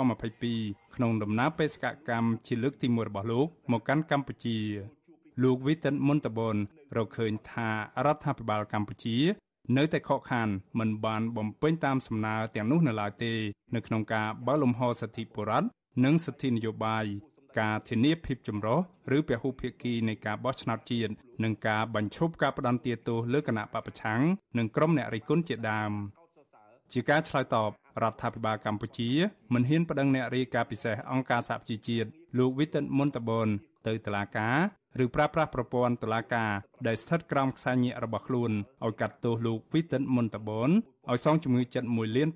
2022ក្នុងដំណើរបេសកកម្មជាលើកទី1របស់លោកមកកាន់កម្ពុជាលោកវិទិនមុនតបនរកឃើញថារដ្ឋាភិបាលកម្ពុជានៅតែខកខានមិនបានបំពេញតាមសំណើទាំងនោះនៅឡើយទេនៅក្នុងការបើកលំហសិទ្ធិបុរដ្ឋនិងសិទ្ធិនយោបាយការធានាភាពចម្រុះឬពហុភាគីនៃការបោះឆ្នោតជាតិនិងការបញ្ឈប់ការផ្ដន្ទាទោសលើគណៈបព្វប្រឆាំងនិងក្រុមអ្នករិះគន់ជាដើមជាការឆ្លើយតបរដ្ឋាភិបាលកម្ពុជាមិនហ៊ានប្តឹងអ្នករាយការណ៍ពិសេសអង្គការសហប្រជាជាតិលោកវិទិនមុនតបនទៅតុលាការឬប្រើប្រាស់ប្រព័ន្ធតុលាការដែលស្ថិតក្រោមខ្សែញាក់របស់ខ្លួនឲ្យកាត់ទោសលោកវិទិនមុនតបនឲ្យសងជំងឺចិត្ត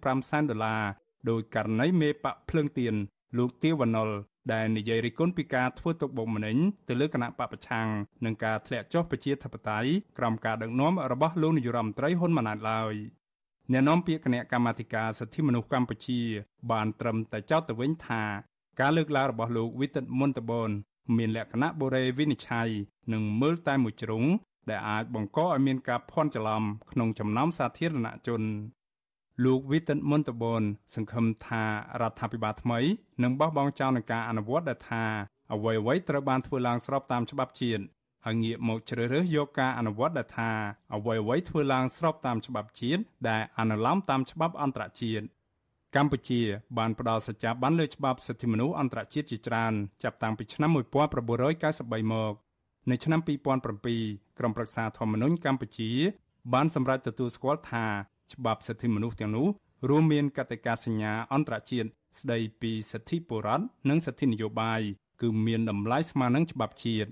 $1.5 ដោយករណីមេបកភ្លើងទៀនលោកទាវវណ្ណុលដែលនិយាយរិះគន់ពីការធ្វើទុកបុកម្នេញទៅលើគណៈបព្វប្រឆាំងនិងការធ្លាក់ចុះប្រជាធិបតេយ្យក្រោមការដឹកនាំរបស់លោកនាយរដ្ឋមន្ត្រីហ៊ុនម៉ាណែតឡើយអ្នកនាំពាក្យគណៈកម្មាធិការសិទ្ធិមនុស្សកម្ពុជាបានត្រឹមតែចោទទៅវិញថាការលើកឡើងរបស់លោកវិទិតមុនតបនមានលក្ខណៈបូរេវិនិច្ឆ័យនិងមើលតែមួយជ្រុងដែលអាចបង្កឲ្យមានការភ័ន្តច្រឡំក្នុងចំណោមសាធារណជនលោកវិទិនមុនតបនសង្ឃឹមថារដ្ឋាភិបាលថ្មីនឹងបោះបង់ចោលនឹងការអនុវត្តដែលថាអ្វីៗត្រូវបានធ្វើឡើងស្របតាមច្បាប់ជាតិហើយងាកមកជ្រើសរើសយកការអនុវត្តដែលថាអ្វីៗធ្វើឡើងស្របតាមច្បាប់ជាតិដែលអនុលោមតាមច្បាប់អន្តរជាតិកម្ពុជាបានផ្ដល់សច្ចាប័នលើច្បាប់សិទ្ធិមនុស្សអន្តរជាតិជាច្រើនចាប់តាំងពីឆ្នាំ1993មកនៅឆ្នាំ2007ក្រុមប្រឹក្សាធម្មនុញ្ញកម្ពុជាបានសម្រេចទទួលស្គាល់ថាច្បាប់សិទ្ធិមនុស្សទាំងនោះរួមមានកតិកាសញ្ញាអន្តរជាតិស្ដីពីសិទ្ធិបុរដ្ឋនិងសិទ្ធិនយោបាយគឺមានតម្លៃស្មើនឹងច្បាប់ជាតិ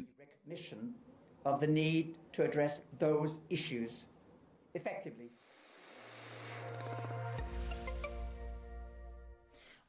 of the need to address those issues effectively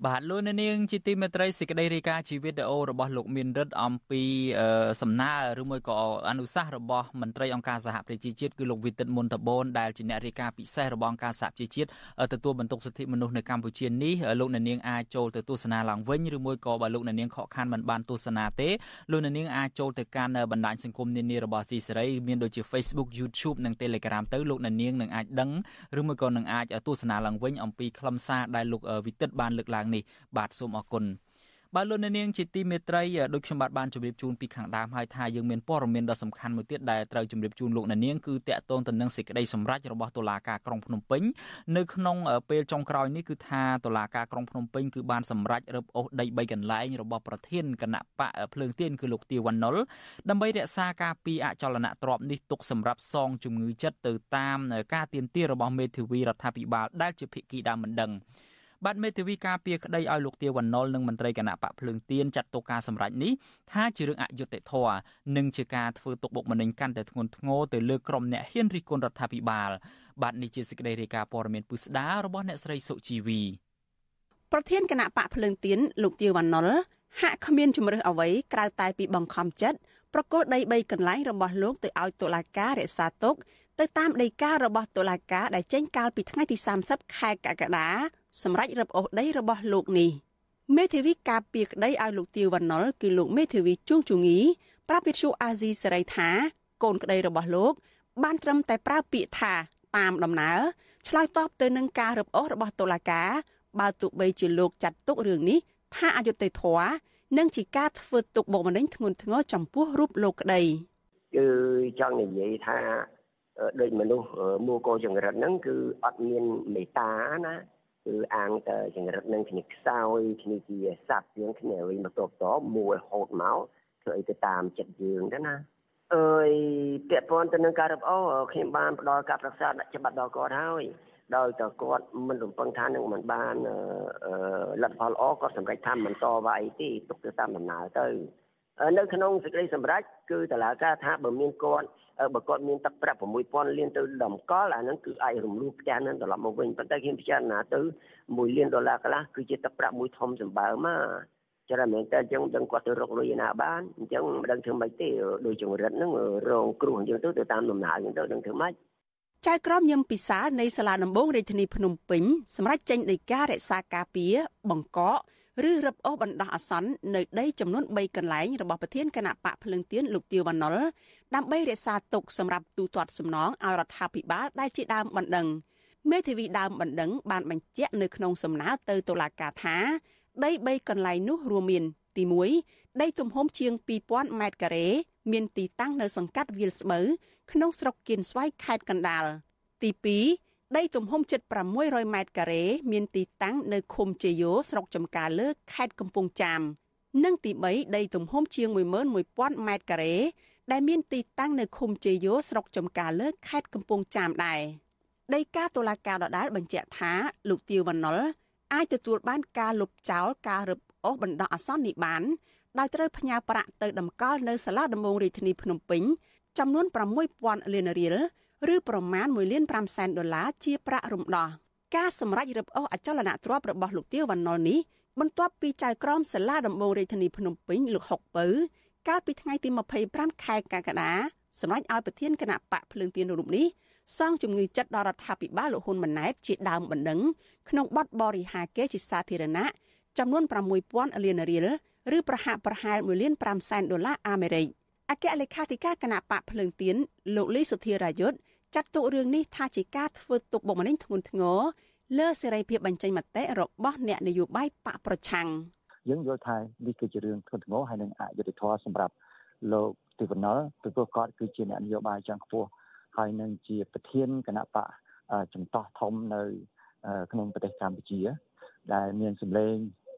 បាទលោកនាងជាទីមេត្រីសេចក្តីរាយការណ៍ជីវីដេអូរបស់លោកមានរិទ្ធអំពីសំណើឬមួយក៏អនុសាសន៍របស់មន្ត្រីអង្គការសហប្រជាជាតិគឺលោកវិទិតមុនតបូនដែលជាអ្នករាយការណ៍ពិសេសរបស់អង្គការសហប្រជាជាតិទទួលបន្ទុកសិទ្ធិមនុស្សនៅកម្ពុជានេះលោកនាងអាចចូលទៅទស្សនាឡើងវិញឬមួយក៏បើលោកនាងខកខានមិនបានទស្សនាទេលោកនាងអាចចូលទៅកាន់បណ្ដាញសង្គមនានារបស់ស៊ីសេរីមានដូចជា Facebook YouTube និង Telegram ទៅលោកនាងនឹងអាចដឹងឬមួយក៏នឹងអាចទស្សនាឡើងវិញអំពីខ្លឹមសារដែលលោកវិទិតបានលើកឡើងនេះបាទសូមអរគុណបាទលោកនាងជាទីមេត្រីដូចខ្ញុំបានជម្រាបជូនពីខាងដើមហើយថាយើងមានព័ត៌មានដ៏សំខាន់មួយទៀតដែលត្រូវជម្រាបជូនលោកនាងគឺតាក់ទងទៅនឹងសេចក្តីសម្រេចរបស់តុលាការក្រុងភ្នំពេញនៅក្នុងពេលចុងក្រោយនេះគឺថាតុលាការក្រុងភ្នំពេញគឺបានសម្រេចរឹបអូសដី3កន្លែងរបស់ប្រធានគណៈបកភ្លើងទៀនគឺលោកទាវណ្ណុលដើម្បីរក្សាការពីអចលនទ្រព្យនេះទុកសម្រាប់សងជំងឺចិត្តទៅតាមការទាមទាររបស់មេធាវីរដ្ឋាភិបាលដែលជាភាគីដើមមិនដឹងបាទមេធាវីការពារក្តីឲ្យលោកទាវណ្ណុលនិងមន្ត្រីគណៈបកភ្លើងទៀនចាត់ទុកការសម្រេចនេះថាជារឿងអយុត្តិធម៌និងជាការធ្វើទុកបុកម្នេញកាន់តែធ្ងន់ធ្ងរទៅលើក្រុមអ្នកហ៊ានរិះគន់រដ្ឋាភិបាលបាទនេះជាសេចក្តីរាយការណ៍ព័ត៌មានពិស្ដាររបស់អ្នកស្រីសុជីវីប្រធានគណៈបកភ្លើងទៀនលោកទាវណ្ណុលហាក់គ្មានជំរើសអ្វីក្រៅតែពីបង្ខំចិត្តប្រគល់ដី3កន្លែងរបស់លោកទៅឲ្យតុលាការរក្សាទុកទៅតាមដីការបស់តុលាការដែលចេញកាលពីថ្ងៃទី30ខែកក្កដាសម្រាប់រឹបអូសដីរបស់លោកនេះមេធាវីការពារក្តីឲ្យលោកទាវណ្ណុលគឺលោកមេធាវីជួងជងីប្រាប់វិទ្យុអាស៊ីសេរីថាកូនក្តីរបស់លោកបានត្រឹមតែប្រើពាក្យថាតាមដំណើរឆ្លើយតបទៅនឹងការរឹបអូសរបស់តុលាការបើទោះបីជាលោកចាត់ទុករឿងនេះថាអយុត្តិធម៌និងជាការធ្វើទុកបុកម្នេញធ្ងន់ធ្ងរចំពោះរូបលោកក្តីគឺចង់និយាយថាដូចមនុស្សមួកោចង្រិតហ្នឹងគឺអត់មានមេត្តាណាគឺអាងតែចង្រិតនឹងគ្នាខ្សោយគ្នាជាសត្វយើងគ្នាវិញមកតមួយហូតមកធ្វើអីទៅតាមចិត្តយើងទៅណាអើយពាក់ព័ន្ធទៅនឹងការរឹបអូសខ្ញុំបានផ្ដល់ការប្រឹក្សាដាក់ច្បាប់ដល់គាត់ហើយដោយតែគាត់មិនរំពឹងថានឹងមិនបានលទ្ធផលល្អគាត់សម្រេចថាមិនតវ៉ាអីទេទុកទៅតាមដំណើរទៅនៅក្នុងសេចក្តីសម្រេចគឺតុលាការថាបើមានគាត់បើគាត់មានទឹកប្រាក់ 6,000 លានទៅតម្កល់អាហ្នឹងគឺអាចរំលោភផ្ទះហ្នឹងត្រឡប់មកវិញប៉ុន្តែខ្ញុំពិចារណាទៅ$1 លានកន្លះគឺជាទឹកប្រាក់មួយធំសម្បើមច្រើនមែនតើអញ្ចឹងដឹងគាត់ទៅរកលុយណាបានអញ្ចឹងមិនដឹងធ្វើម៉េចទេដោយចង្រិតហ្នឹងរងគ្រោះអញ្ចឹងទៅតាមដំណើរអញ្ចឹងទៅដឹងធ្វើម៉េចចៅក្រមញឹមពិសាលនៃសាលាដំបងរាជធានីភ្នំពេញសម្រាប់ចេញដីការរក្សាការពារបង្កកឬរឹបអូសបណ្ដោះអាសន្ននៅដីចំនួន3កន្លែងរបស់ប្រធានគណៈបកភ្លើងទៀនលោកទាវណ្ណុលដើម្បីរក្សាទុកសម្រាប់ទូទាត់សំណងឲ្យរដ្ឋាភិបាលដែលជាដើមបណ្ដឹងមេធាវីដើមបណ្ដឹងបានបញ្ជាក់នៅក្នុងសំណើទៅតុលាការថាដី3កន្លែងនោះរួមមានទី1ដីទំហំជាង 2000 ម៉ែត្រការ៉េមានទីតាំងនៅសង្កាត់វាលស្បូវក្នុងស្រុកគៀនស្វាយខេត្តកណ្ដាលទី2ដីទំហំជិត600ម៉ែត្រការ៉េមានទីតាំងនៅឃុំជយោស្រុកចំការលើខេត្តកំពង់ចាមនិងទី3ដីទំហំជាង 11000 ម៉ែត្រការ៉េដែលមានទីតាំងនៅឃុំជយោស្រុកចំការលើខេត្តកំពង់ចាមដែរដីកាតុលាការដដែលបញ្ជាក់ថាលោកទាវណ្ណុលអាចទទួលបានការលុបចោលការរឹបអូសបណ្ដោះអាសន្ននេះបានដោយត្រូវផ្ញើប្រាក់ទៅតម្កល់នៅសាលាដំបងរាជធានីភ្នំពេញចំនួន$6,000 លានរៀលឬប្រមាណ$1.5 លានជាប្រាក់រំដោះការសម្រេចរឹបអូសអចលនទ្រព្យរបស់លោកទាវណ្ណុលនេះបន្ទាប់ពីចៅក្រមសាលាដំបងរាជធានីភ្នំពេញលោកហុកពៅកាលពីថ្ងៃទី25ខែកក្កដាសម្រេចឲ្យប្រធានគណៈបកភ្លើងទៀនរូបនេះសងជំងឺចិត្តដល់រដ្ឋាភិបាលលោកហ៊ុនម៉ាណែតជាដើមបណ្ដឹងក្នុងបទបរិហាកេរ្តិ៍ជាសាធារណៈចំនួន$6,000 លានរៀលឬប្រហាក់ប្រហែល$1.5 លានអាមេរិកអគ្គលេខាធិការគណៈបកភ្លើងទៀនលោកលីសុធារាយុទ្ធចាត់ទុករឿងនេះថាជាការធ្វើទុកបុកម្នេញធ្ងន់ធ្ងរលើសេរីភាពបញ្ចេញមតិរបស់អ្នកនយោបាយបកប្រឆាំងយើងយល់ថានេះគឺជារឿងធ្ងន់ធ្ងរហើយនឹងអយុត្តិធម៌សម្រាប់លោកទាវណ្ណុលពីព្រោះគាត់គឺជាអ្នកនយោបាយជាន់ខ្ពស់ហើយនឹងជាប្រធានគណៈបកចំតោះធំនៅក្នុងប្រទេសកម្ពុជាដែលមានសម្លេង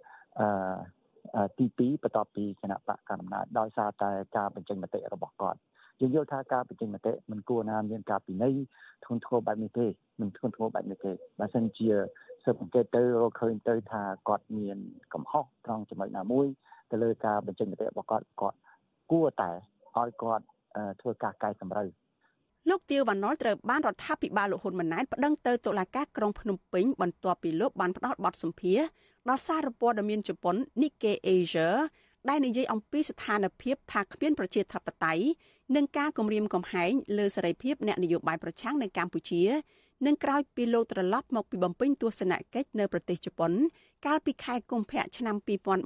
ទី2បន្ទាប់ពីគណៈបកកណ្ដាលអំណាចដោយសារតែការបញ្ចេញមតិរបស់គាត់យើងយល់ថាការបញ្ចេញមតិមិនគួរណាមានការពិន័យធ្ងន់ធ្ងរបែបនេះទេមិនធ្ងន់ធ្ងរបែបនេះទេបើសិនជាស៊ើបអង្កេតទៅរកឃើញទៅថាគាត់មានកំហុសត្រង់ចំណុចណាមួយទៅលើការបញ្ចេញមតិរបស់គាត់គួរតែឲ្យគាត់ធ្វើការកែតម្រូវលោកទាវវណ្ណុលត្រូវបានរដ្ឋាភិបាលលោកហ៊ុនម៉ាណែតប្តឹងទៅតុលាការក្រុងភ្នំពេញបន្ទាប់ពីលោកបានផ្តល់បទសម្ភាសន៍ដល់សារព័ត៌មានជប៉ុន Nikkei Asia ដែលនិយាយអំពីស្ថានភាពថាគ្មានប្រជាធិបតេយ្យនិងការគំរាមកំហែងលើសេរីភាពអ្នកនយោបាយប្រឆាំងនៅកម្ពុជានិងក្រោយពីលោកត្រឡប់មកពីបំពេញទស្សនកិច្ចនៅប្រទេសជប៉ុនកាលពីខែកុម្ភៈឆ្នាំ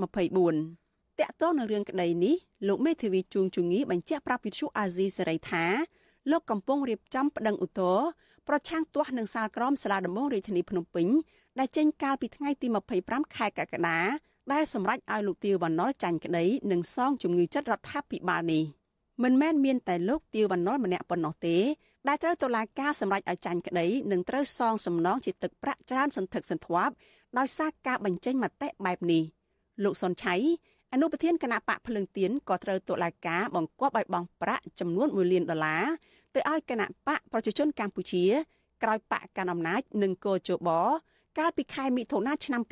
2024តាក់ទងនឹងរឿងក្តីនេះលោកមេធាវីជួងជងីបញ្ជាក់ប្រាប់វិទ្យុអាស៊ីសេរីថាលោកកំពុងរៀបចំប្តឹងឧទ្ធរណ៍ប្រឆាំងទាស់នឹងសាលក្រមសាលាដំបងរាជធានីភ្នំពេញដែលចេញកាលពីថ្ងៃទី25ខែកក្កដាដែលសម្រេចឲ្យលោកទាវវណ្ណុលចាញ់ក្តីនិងសងជំងឺចិត្តរដ្ឋាភិបាលនេះមិនមែនមានតែលោកទាវវណ្ណុលម្នាក់ប៉ុណ្ណោះទេដែលត្រូវតុលាការសម្រេចឲ្យចាញ់ក្តីនិងត្រូវសងសំណងជាទឹកប្រាក់ច្រើនសន្ធឹកសន្ធាប់ដោយសារការបញ្ចេញមតិបែបនេះលោកសុនឆៃអនុប្រធានគណៈបកភ្លើងទៀនក៏ត្រូវតុលាការបង្គាប់ឲ្យបង់ប្រាក់ចំនួន$1 លានទៅឲ្យគណៈបកប្រជាជនកម្ពុជាក្រោយបកកណ្ដាលអំណាចនិងកោជបកាលពីខែមិថុនាឆ្នាំ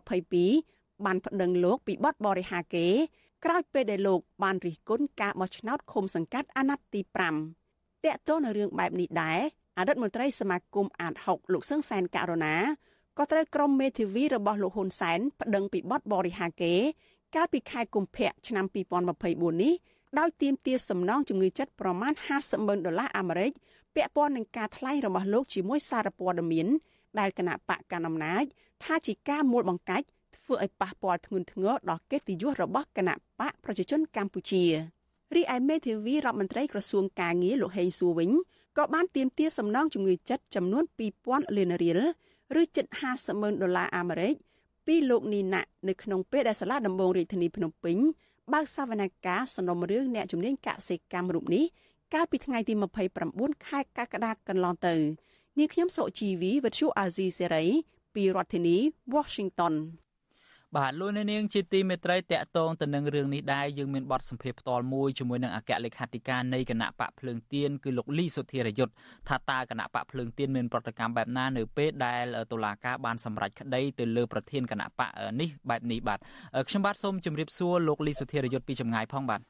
2022បានប្តឹងលោកពីបទបរិហាកេរ្តិ៍ក្រោយពេលដែលលោកបានរិះគន់ការបោះឆ្នោតឃុំសង្កាត់អាណត្តិទី5តាក់ទងនឹងរឿងបែបនេះដែរអតីតមន្ត្រីសមាគមអាត6លោកសឹងសែនករណាក៏ត្រូវក្រុមមេធាវីរបស់លោកហ៊ុនសែនប្តឹងពីបទបរិហាកេរ្តិ៍កាលពីខែកុម្ភៈឆ្នាំ2024នេះដោយទាមទារសំណងជំងឺចិត្តប្រមាណ$50,000អាមេរិកពាក់ព័ន្ធនឹងការថ្លែងរបស់លោកជាមួយសារព័ត៌មានដែលគណៈបកកណ្ដាលអំណាចថាជាការមូលបង្កាច់ធ្វើឲ្យប៉ះពាល់ធ្ងន់ធ្ងរដល់កិត្តិយសរបស់គណៈបកប្រជាជនកម្ពុជារីឯមេធាវីរដ្ឋមន្ត្រីក្រសួងកាងារលោកហេងសួរវិញក៏បានទាមទារសំណងជំងឺចិត្តចំនួន$2,000 លានឬជិត$50,000អាមេរិកពីលោកនីណានៅក្នុងពេលដែលសាលាដំបងរាជធានីភ្នំពេញបើកសវនកម្មសំណុំរឿងអ្នកជំនាញកសិកម្មរូបនេះកាលពីថ្ងៃទី29ខែកក្កដាកន្លងទៅនាងខ្ញុំសុជីវីវិទ្យុអាស៊ីសេរីពីរដ្ឋធានី Washington បាទលោកនាងជាទីមេត្រីតាក់ទងទៅនឹងរឿងនេះដែរយើងមានបទសម្ភាសន៍ផ្ទាល់មួយជាមួយនឹងអគ្គលេខាធិការនៃគណៈបកភ្លើងទៀនគឺលោកលីសុធារយុទ្ធថាតើគណៈបកភ្លើងទៀនមានប្រតិកម្មបែបណានៅពេលដែលតុលាការបានសម្រេចក្តីទៅលើប្រធានគណៈបកនេះបែបនេះបាទខ្ញុំបាទសូមជម្រាបសួរលោកលីសុធារយុទ្ធពីចម្ងាយផងបាទ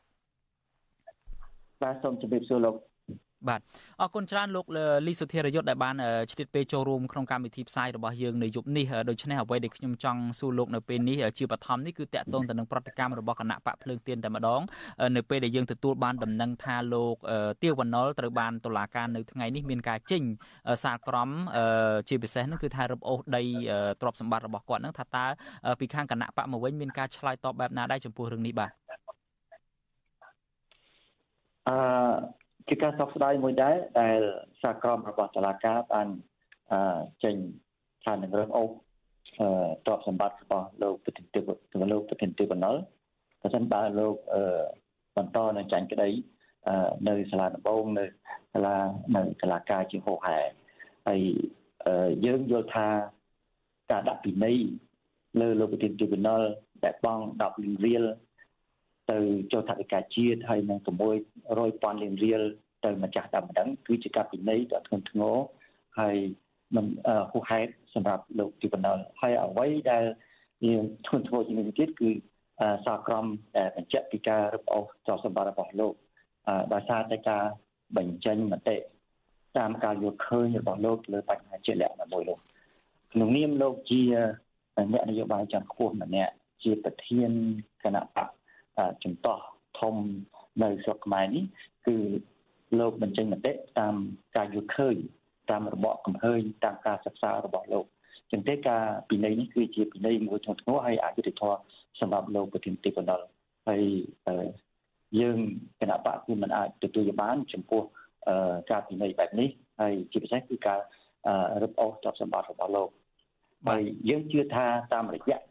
សូមជម្រាបសួរលោកបាទអរគុណច្រើនលោកលីសុធារយុទ្ធដែលបានឆ្លៀតពេលចូលរួមក្នុងកម្មវិធីផ្សាយរបស់យើងនៅយប់នេះដូច្នេះអ្វីដែលខ្ញុំចង់សួរលោកនៅពេលនេះជាបឋមនេះគឺតាក់ទងទៅនឹងប្រតិកម្មរបស់គណៈបកភ្លើងទៀនតែម្ដងនៅពេលដែលយើងទទួលបានដំណឹងថាលោកទាវវណ្ណុលត្រូវបានតុលាការនៅថ្ងៃនេះមានការចេញសារក្រមជាពិសេសនោះគឺថារឹបអូសដីទ្រព្យសម្បត្តិរបស់គាត់នឹងថាតើពីខាងគណៈបកមកវិញមានការឆ្លើយតបបែបណាដែរចំពោះរឿងនេះបាទជាការសោកស្ដាយមួយដែរដែលសារក្រមរបស់តុលាការបានចេញថានឹងរឹបអូសទ្រព្យសម្បត្តិរបស់លោកប្រធានទាវវណ្ណុលប្រសិនបើលោកបន្តនឹងចាញ់ក្តីនៅសាលាដំបងនៅតុលាការជាហោហែហើយយើងយល់ថាការដាក់ពិន័យលើលោកប្រធានទាវវណ្ណុលដែលបង់10 លានរៀលទៅចូលថវិកាជាតិហើយនឹង600,000 លានរៀលទៅម្ចាស់ដើមម្ដងគឺជាការពិន័យដ៏ធ្ងន់ធ្ងរហើយមិនហួសហេតុសម្រាប់លោកទាវវណ្ណុលហើយអ្វីដែលយើងធ្ងន់ធ្ងរជាងនេះទៀតគឺសារក្រមដែលបញ្ជាក់ពីការរឹបអូសទ្រព្យសម្បត្តិរបស់លោកដោយសារតែការបញ្ចេញមតិតាមការយល់ឃើញរបស់លោកលើបញ្ហាជាលក្ខណៈមួយលោកក្នុងនាមលោកជាអ្នកនយោបាយជាន់ខ្ពស់ម្នាក់ជាប្រធានគណៈបកជំទាស់ធំនៅស្រុកខ្មែរនេះគឺលោកបញ្ចេញមតិតាមការយល់ឃើញតាមរបបកំហើញតាមការសិក្សារបស់លោកចឹងទេការពិន័យនេះគឺជាពិន័យមួយធ្ងន់ធ្ងរហើយអយុត្តិធម៌សម្រាប់លោកប្រធានទាវវណ្ណុលហើយយើងគណៈបកគឺមិនអាចទទួលបានចំពោះការពិន័យបែបនេះហើយជាពិសេសគឺការរឹបអូសទ្រព្យសម្បត្តិរបស់លោកហើយយើងជឿថាតាមរយៈ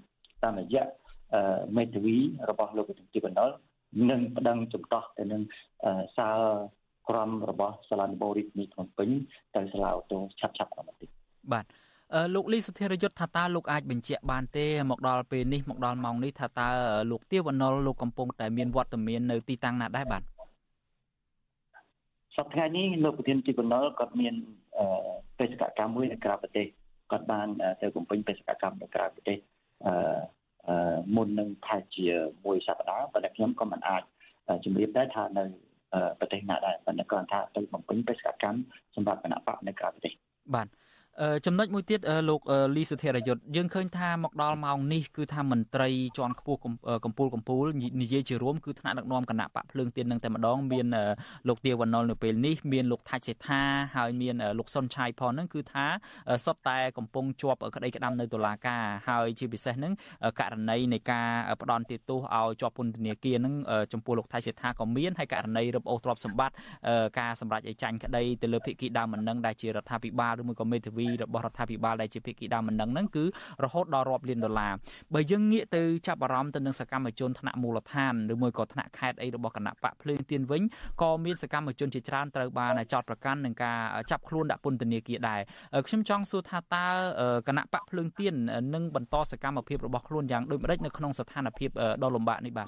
មេធាវីរបស់លោកប្រធានទាវវណ្ណុលនឹងប្តឹងចំទាស់ទៅនឹងសាលក្រមរបស់សាលាដំបងរាជធានីភ្នំពេញទៅសាលាអូតូឆាប់ៗតាមទីបាទលោកលីសុធារយុទ្ធថាតើលោកអាចបញ្ជាក់បានទេមកដល់ពេលនេះមកដល់ម៉ោងនេះថាតើលោកទាវវណ្ណុលលោកកំពុងតែមានវត្តមាននៅទីតាំងណាដែរបាទសប្តាហ៍នេះលោកប្រធានទាវវណ្ណុលគាត់មានបេសកកម្មមួយនៅក្រៅប្រទេសគាត់បានទៅបំពេញបេសកកម្មនៅក្រៅប្រទេសមុននឹងថាជាមួយសប្តាហ៍ប៉ុន្តែខ្ញុំក៏មិនអាចជម្រាបដែរថានៅប្រទេសណាដែរប៉ុន្តែគ្រាន់ថាទៅបំពេញបេសកកម្មសម្រាប់គណៈបកនៅក្រៅប្រទេសបាទចំណុចមួយទៀតលោកលីសុធិរយុទ្ធយើងឃើញថាមកដល់ម៉ោងនេះគឺថាមន្ត្រីជាន់ខ្ពស់កម្ពូលនិយាយជារួមគឺថ្នាក់ដឹកនាំគណៈបកភ្លើងទៀននឹងតែម្ដងមានលោកទាវវណ្ណុលនៅពេលនេះមានលោកថាច់សេដ្ឋាហើយមានលោកសុនឆៃផងហ្នឹងគឺថាសុទ្ធតែកំពុងជាប់ក្តីក្តាំនៅតុលាការហើយជាពិសេសហ្នឹងករណីនៃការផ្ដន់ទោសឲ្យជាប់ពន្ធនាគារហ្នឹងចំពោះលោកថាច់សេដ្ឋាក៏មានហើយករណីរឹបអូសទ្រព្យសម្បត្តិការសម្រេចឲ្យចាញ់ក្តីទៅលើភាគីដើមមិននឹងដែលជារដ្ឋាភិបាលឬមួយក៏មេធាវីរបស់រដ្ឋាភិបាលដែលជាភាគីដើមមិនហ្នឹងគឺរហូតដល់រាប់លានដុល្លារបើយើងងាកទៅចាប់អារម្មណ៍ទៅនឹងសកម្មជនថ្នាក់មូលដ្ឋានឬមួយក៏ថ្នាក់ខេត្តអីរបស់គណៈបកភ្លើងទៀនវិញក៏មានសកម្មជនជាច្រើនត្រូវបានចោទប្រកាន់នឹងការចាប់ខ្លួនដាក់ពន្ធនាគារដែរខ្ញុំចង់សួរថាតើគណៈបកភ្លើងទៀននឹងបន្តសកម្មភាពរបស់ខ្លួនយ៉ាងដូចម្តេចនៅក្នុងស្ថានភាពដ៏លំបាកនេះបាទ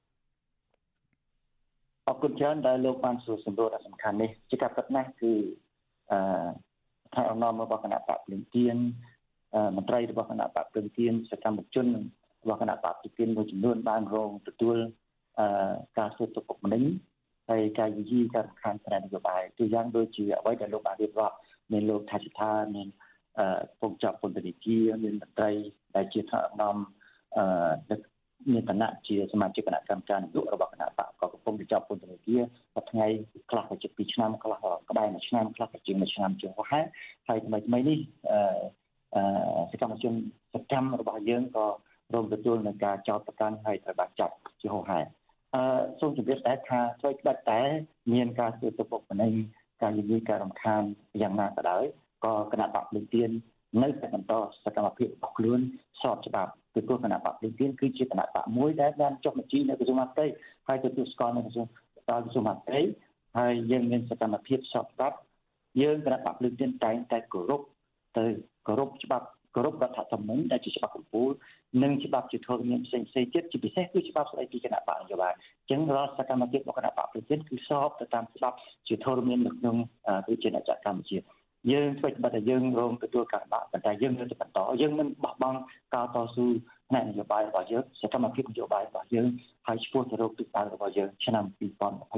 អរគុណច្រើនដែលលោកបានសួរសំណួរដ៏សំខាន់នេះជាការពិតណាស់គឺថាអំណររបស់គណៈបកភ្លើងទៀនមន្ត្រីរបស់គណៈបកភ្លើងទៀនសកម្មជនរបស់គណៈបកភ្លើងទៀនមួយចំនួនបានរងទទួលការសួរទុកបុកម្នេញហើយការយីការខាងផ្នែកនយោបាយទូយ៉ាងដូចជាអ្វីដែលលោកបានរៀបរាប់មានលោកថាសិដ្ឋាមានពងចាប់ពន្ធនាគារមានមន្ត្រីដែលជាថ្នាក់ដឹកនាំមានឋានៈជាសមាជិកគណៈកម្មការនយោបាយរបស់គណៈបកក៏កំពុងទៅចាប់ពន្ធនាគារថ្ងៃខ្លះក៏ជិត2ឆ្នាំខ្លះក៏ក្បែរ1ឆ្នាំខ្លះក៏ជាង1ឆ្នាំជាងហើយថ្មីនេះសកម្មជនសកម្មរបស់យើងក៏រងទទួលនឹងការចោទប្រកាន់ហើយត្រូវបានចាប់ជាហោហែសូមជម្រាបដែរថាធ្វើក្បត់តែមានការសួរទុកបុកម្នេញការយីការរំខានយ៉ាងណាក៏ដោយក៏គណៈបកភ្លើងទៀននៅតែបន្តសកម្មភាពរបស់ខ្លួនស្របច្បាប់ពីព្រោះគណៈបកភ្លើងទៀនគឺជាគណៈបកមួយដែលបានចុះបញ្ជីនៅក្រសួងមហាផ្ទៃហើយទទួលស្គាល់នៅក្រសួងមហាផ្ទៃហើយយើងមានសកម្មភាពស្របច្បាប់យើងគណៈបកភ្លើងទៀនតែងតែគោរពច្បាប់គោរពរដ្ឋធម្មនុញ្ញដែលជាច្បាប់កម្ពុជានិងច្បាប់ជាធរមានផ្សេងទៀតជាពិសេសគឺច្បាប់ស្តីពីគណៈបកនយោបាយអញ្ចឹងរាល់សកម្មភាពរបស់គណៈបកភ្លើងទៀនគឺស្របទៅតាមច្បាប់ជាធរមាននៅក្នុងប្រជាណាចក្រកម្ពុជាយើងធ្វើច្បាប់តែយើងរងទទួលការបាក់ប៉ុន្តែយើងនៅតែបន្តយើងមិនបោះបង់ការតស៊ូផ្នែកនយោបាយរបស់យើងសកម្មភាពនយោបាយរបស់យើងហើយឆ្ពោះទៅរកទិសដៅរបស់យើងឆ្នាំ2027និង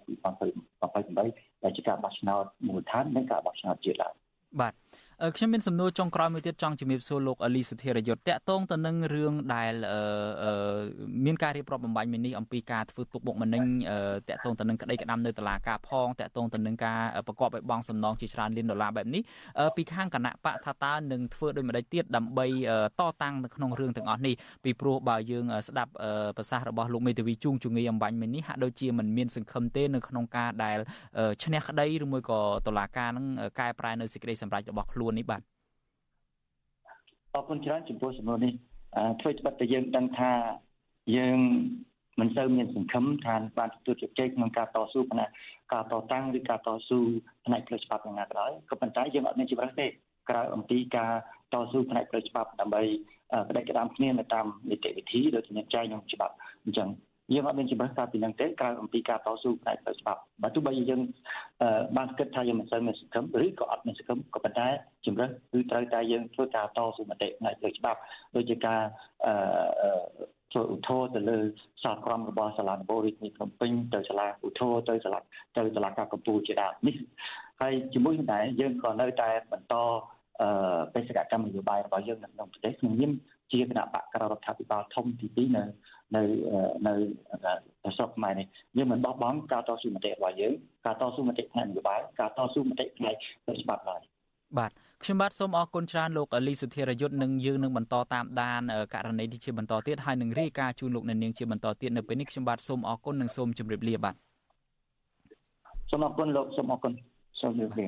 2028ដែលជាការបោះឆ្នោតមូលដ្ឋាននិងការបោះឆ្នោតជាតិឡើងបាទខ្ញុំមានសំណួរចុងក្រោយមួយទៀតចង់ជំរាបសួរលោកលីសុធិរយុទ្ធតាក់ទងទៅនឹងរឿងដែលមានការរៀបរាប់បំបញ្ញនេះអំពីការធ្វើទុកបុកម្នេញតាក់ទងទៅនឹងក្តីក្តាំនៅតុលាការផងតាក់ទងទៅនឹងការប្រកបឲ្យបង់សំណងជាច្រើនលានដុល្លារបែបនេះពីខាងគណៈបកថាតើនឹងធ្វើដូចម្តេចទៀតដើម្បីតតាំងនៅក្នុងរឿងទាំងអស់នេះពីព្រោះបើយើងស្ដាប់ប្រសាសន៍របស់លោកមេធាវីជួងជងីអំបញ្ញនេះហាក់ដូចជាមិនមានសង្ឃឹមទេនៅក្នុងការដែលឈ្នះក្តីឬមួយក៏តុលាការនឹងកែប្រែនៅសេចក្តីសម្រេចរបស់ខ្លួននេះបាទអរគុណច្រើនចំពោះសំណួរនេះធ្វើច្បាប់តែយើងដឹងថាយើងមិនសូវមានសង្ឃឹមថាបានទទួលជោគជ័យក្នុងការតស៊ូផ្នែកការតតាំងឬការតស៊ូផ្នែកផ្លូវច្បាប់យ៉ាងណាក៏ដោយក៏ប៉ុន្តែយើងអត់មានច្បាស់ទេក្រៅអំពីការតស៊ូផ្នែកផ្លូវច្បាប់ដើម្បីផ្ដេកក្តាមគ្នានៅតាមនីតិវិធីដូចជាចែងក្នុងច្បាប់អញ្ចឹងយើងអត់មានច្បាស់ថាពីនឹងទេក្រៅអំពីការតស៊ូផ្នែកផ្លូវច្បាប់បើទោះបីយើងបានគិតថាយើងមិនសូវមានសង្ឃឹមឬក៏អត់មានសង្ឃឹមក៏ប៉ុន្តែជំរឿនគឺត្រូវតែយើងធ្វើការតស៊ូមតិផ្នែកផ្លូវច្បាប់ដូចជាការធ្វើឧទ្ធរទៅលើសាលក្រមរបស់សាលាដំបូងរាជធានីភ្នំពេញទៅសាលាឧទ្ធរទៅតុលាការកំពូលជាដើមនេះហើយជាមួយនឹងដែរយើងក៏នៅតែបន្តបេសកកម្មនយោបាយរបស់យើងនៅក្នុងប្រទេសក្នុងនាមជាគណៈបកក្រៅរដ្ឋាភិបាលធំទី2នៅស្រុកខ្មែរនេះយើងមិនបោះបង់ការតស៊ូមតិរបស់យើងការតស៊ូមតិផ្នែកនយោបាយការតស៊ូមតិផ្នែកច្បាប់ឡើយបាទខ្ញុំបាទសូមអរគុណច្រើនលោកលីសុធិរយុទ្ធនឹងយើងនឹងបន្តតាមដានករណីនេះជាបន្តទៀតហើយនឹងរាយការណ៍ជូនលោកអ្នកនាងជាបន្តទៀតនៅពេលនេះខ្ញុំបាទសូមអរគុណនិងសូមជម្រាបលាបាទសូមអរគុណលោកសូមអរគុណសូមជម្រាបលា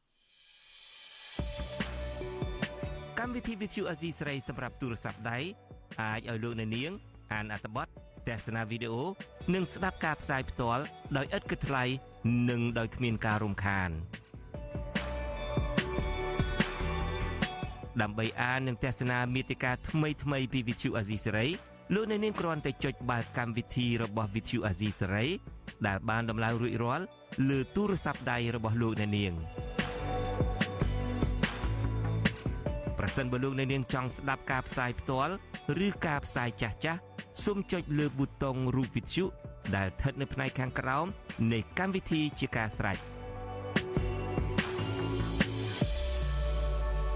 កម្មវិធី VTV អាស៊ីសេរីសម្រាប់ទូរស័ព្ទដៃអាចឲ្យលោកអ្នកនាងអានអត្ថបទទស្សនាវីដេអូនិងស្ដាប់ការផ្សាយផ្ទាល់ដោយឥតគិតថ្លៃនិងដោយគ្មានការរំខានដើម្បីអាននិងទស្សនាមាតិកាថ្មីៗពី VTV អាស៊ីសេរីលោកអ្នកនាងគ្រាន់តែចុចបាល់កម្មវិធីរបស់ VTV អាស៊ីសេរីដែលបានដំឡើងរួចរាល់លើទូរស័ព្ទដៃរបស់លោកអ្នកនាងប្រសិនបើលោកអ្នកនាងចង់ស្ដាប់ការផ្សាយផ្ទាល់ឬការផ្សាយចាស់ៗសូមចុចលើប៊ូតុងរូបវិទ្យុដែលស្ថិតនៅផ្នែកខាងក្រោមនៃកម្មវិធីជាការស្រេច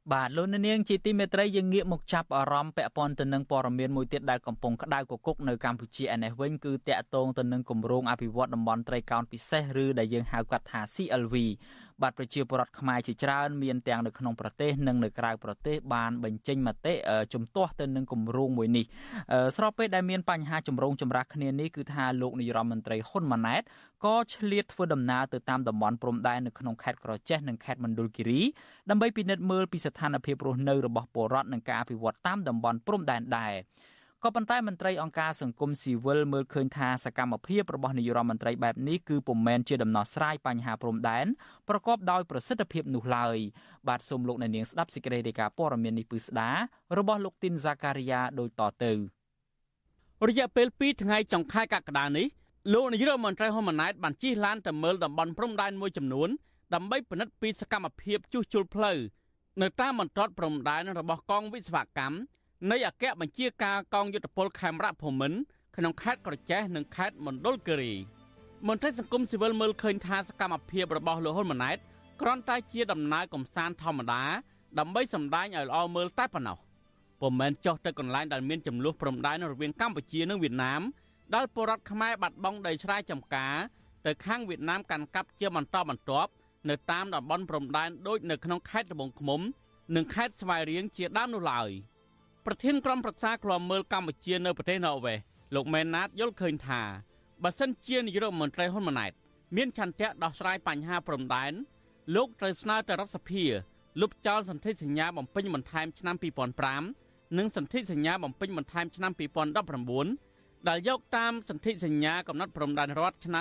បាទលោកនាងជាទីមេត្រីយើងងាកមកចាប់អារម្មណ៍ពាក់ព័ន្ធទៅនឹងព័ត៌មានមួយទៀតដែលកំពុងក្តៅគគុកនៅកម្ពុជាឯនេះវិញគឺតាក់ទងទៅនឹងគម្រោងអភិវឌ្ឍតំបន់ត្រីកោណពិសេសឬដែលយើងហៅកាត់ថា CLV បាទប្រជាពលរដ្ឋខ្មែរជាច្រើនមានទាំងនៅក្នុងប្រទេសនិងនៅក្រៅប្រទេសបានបញ្ចេញមតិជំទាស់ទៅនឹងគម្រោងមួយនេះស្របពេលដែលមានបញ្ហាចម្រូងចម្រាសគ្នានេះគឺថាលោកនាយរដ្ឋមន្ត្រីហ៊ុនម៉ាណែតក៏ឆ្លៀតធ្វើដំណើរទៅតាមតំបន់ព្រំដែននៅក្នុងខេត្តក្រចេះនិងខេត្តមណ្ឌលគិរីដើម្បីពិនិត្យមើលពីស្ថានភាពរស់នៅរបស់ពលរដ្ឋនិងការអភិវឌ្ឍតាមតំបន់ព្រំដែនដែរក៏ប៉ុន្តែមន្ត្រីអង្គការសង្គមស៊ីវិលមើលឃើញថាសកម្មភាពរបស់នាយរដ្ឋមន្ត្រីបែបនេះគឺពុំមែនជាដំណោះស្រាយបញ្ហាព្រំដែនប្រកបដោយប្រសិទ្ធភាពនោះឡើយបាទសូមលោកអ្នកនាងស្ដាប់សេចក្តីរាយការណ៍ព័ត៌មាននេះពឺស្ដារបស់លោកទីនហ្សាការីយ៉ាដូចតទៅរយៈពេល2ថ្ងៃចុងខែកក្កដានេះលោកនាយរដ្ឋមន្ត្រីហ៊ុនម៉ាណែតបានជិះឡានទៅមើលតំបន់ព្រំដែនមួយចំនួនដើម្បីពិនិត្យពីសកម្មភាពជួសជុលផ្លូវនៅតាមបន្ទាត់ព្រំដែនរបស់កងវិស្វកម្មនៃអគ្គបញ្ជាការកងយុទ្ធពលខេមរៈភូមិន្ទក្នុងខេត្តក្រចេះនិងខេត្តមណ្ឌលគិរីមន្ត្រីសង្គមស៊ីវិលមើលឃើញថាសកម្មភាពរបស់លោកហ៊ុនម៉ាណែតគ្រាន់តែជាដំណើរកម្សាន្តធម្មតាដើម្បីសម្ដែងឲ្យល្អមើលតែប៉ុណ្ណោះពុំមែនចុះទៅកន្លែងដែលមានចំនួនព្រំដែនរវាងកម្ពុជានិងវៀតណាមដែលពលរដ្ឋខ្មែរបាត់បង់ដីស្រែចម្ការទៅខាងវៀតណាមកាន់កាប់ជាបន្តបន្ទាប់នៅតាមតំបន់ព្រំដែនដូចនៅក្នុងខេត្តត្បូងឃ្មុំនិងខេត្តស្វាយរៀងជាដើមនោះឡើយប្រធានក្រុមប្រឹក្សាឃ្លាំមើលកម្ពុជានៅប្រទេសណ័រវេសលោកម៉ែនណាតយល់ឃើញថាបើសិនជានាយករដ្ឋមន្ត្រីហ៊ុនម៉ាណែតមានឆន្ទៈដោះស្រាយបញ្ហាព្រំដែនលោកត្រូវស្នើទៅរដ្ឋសភាលុបចោលសន្ធិសញ្ញាបំពេញបន្ថែមឆ្នាំ2005និងសន្ធិសញ្ញាបំពេញបន្ថែមឆ្នាំ2019ដែលយកតាមសន្ធិសញ្ញាកំណត់ព្រំដែនរដ្ឋឆ្នាំ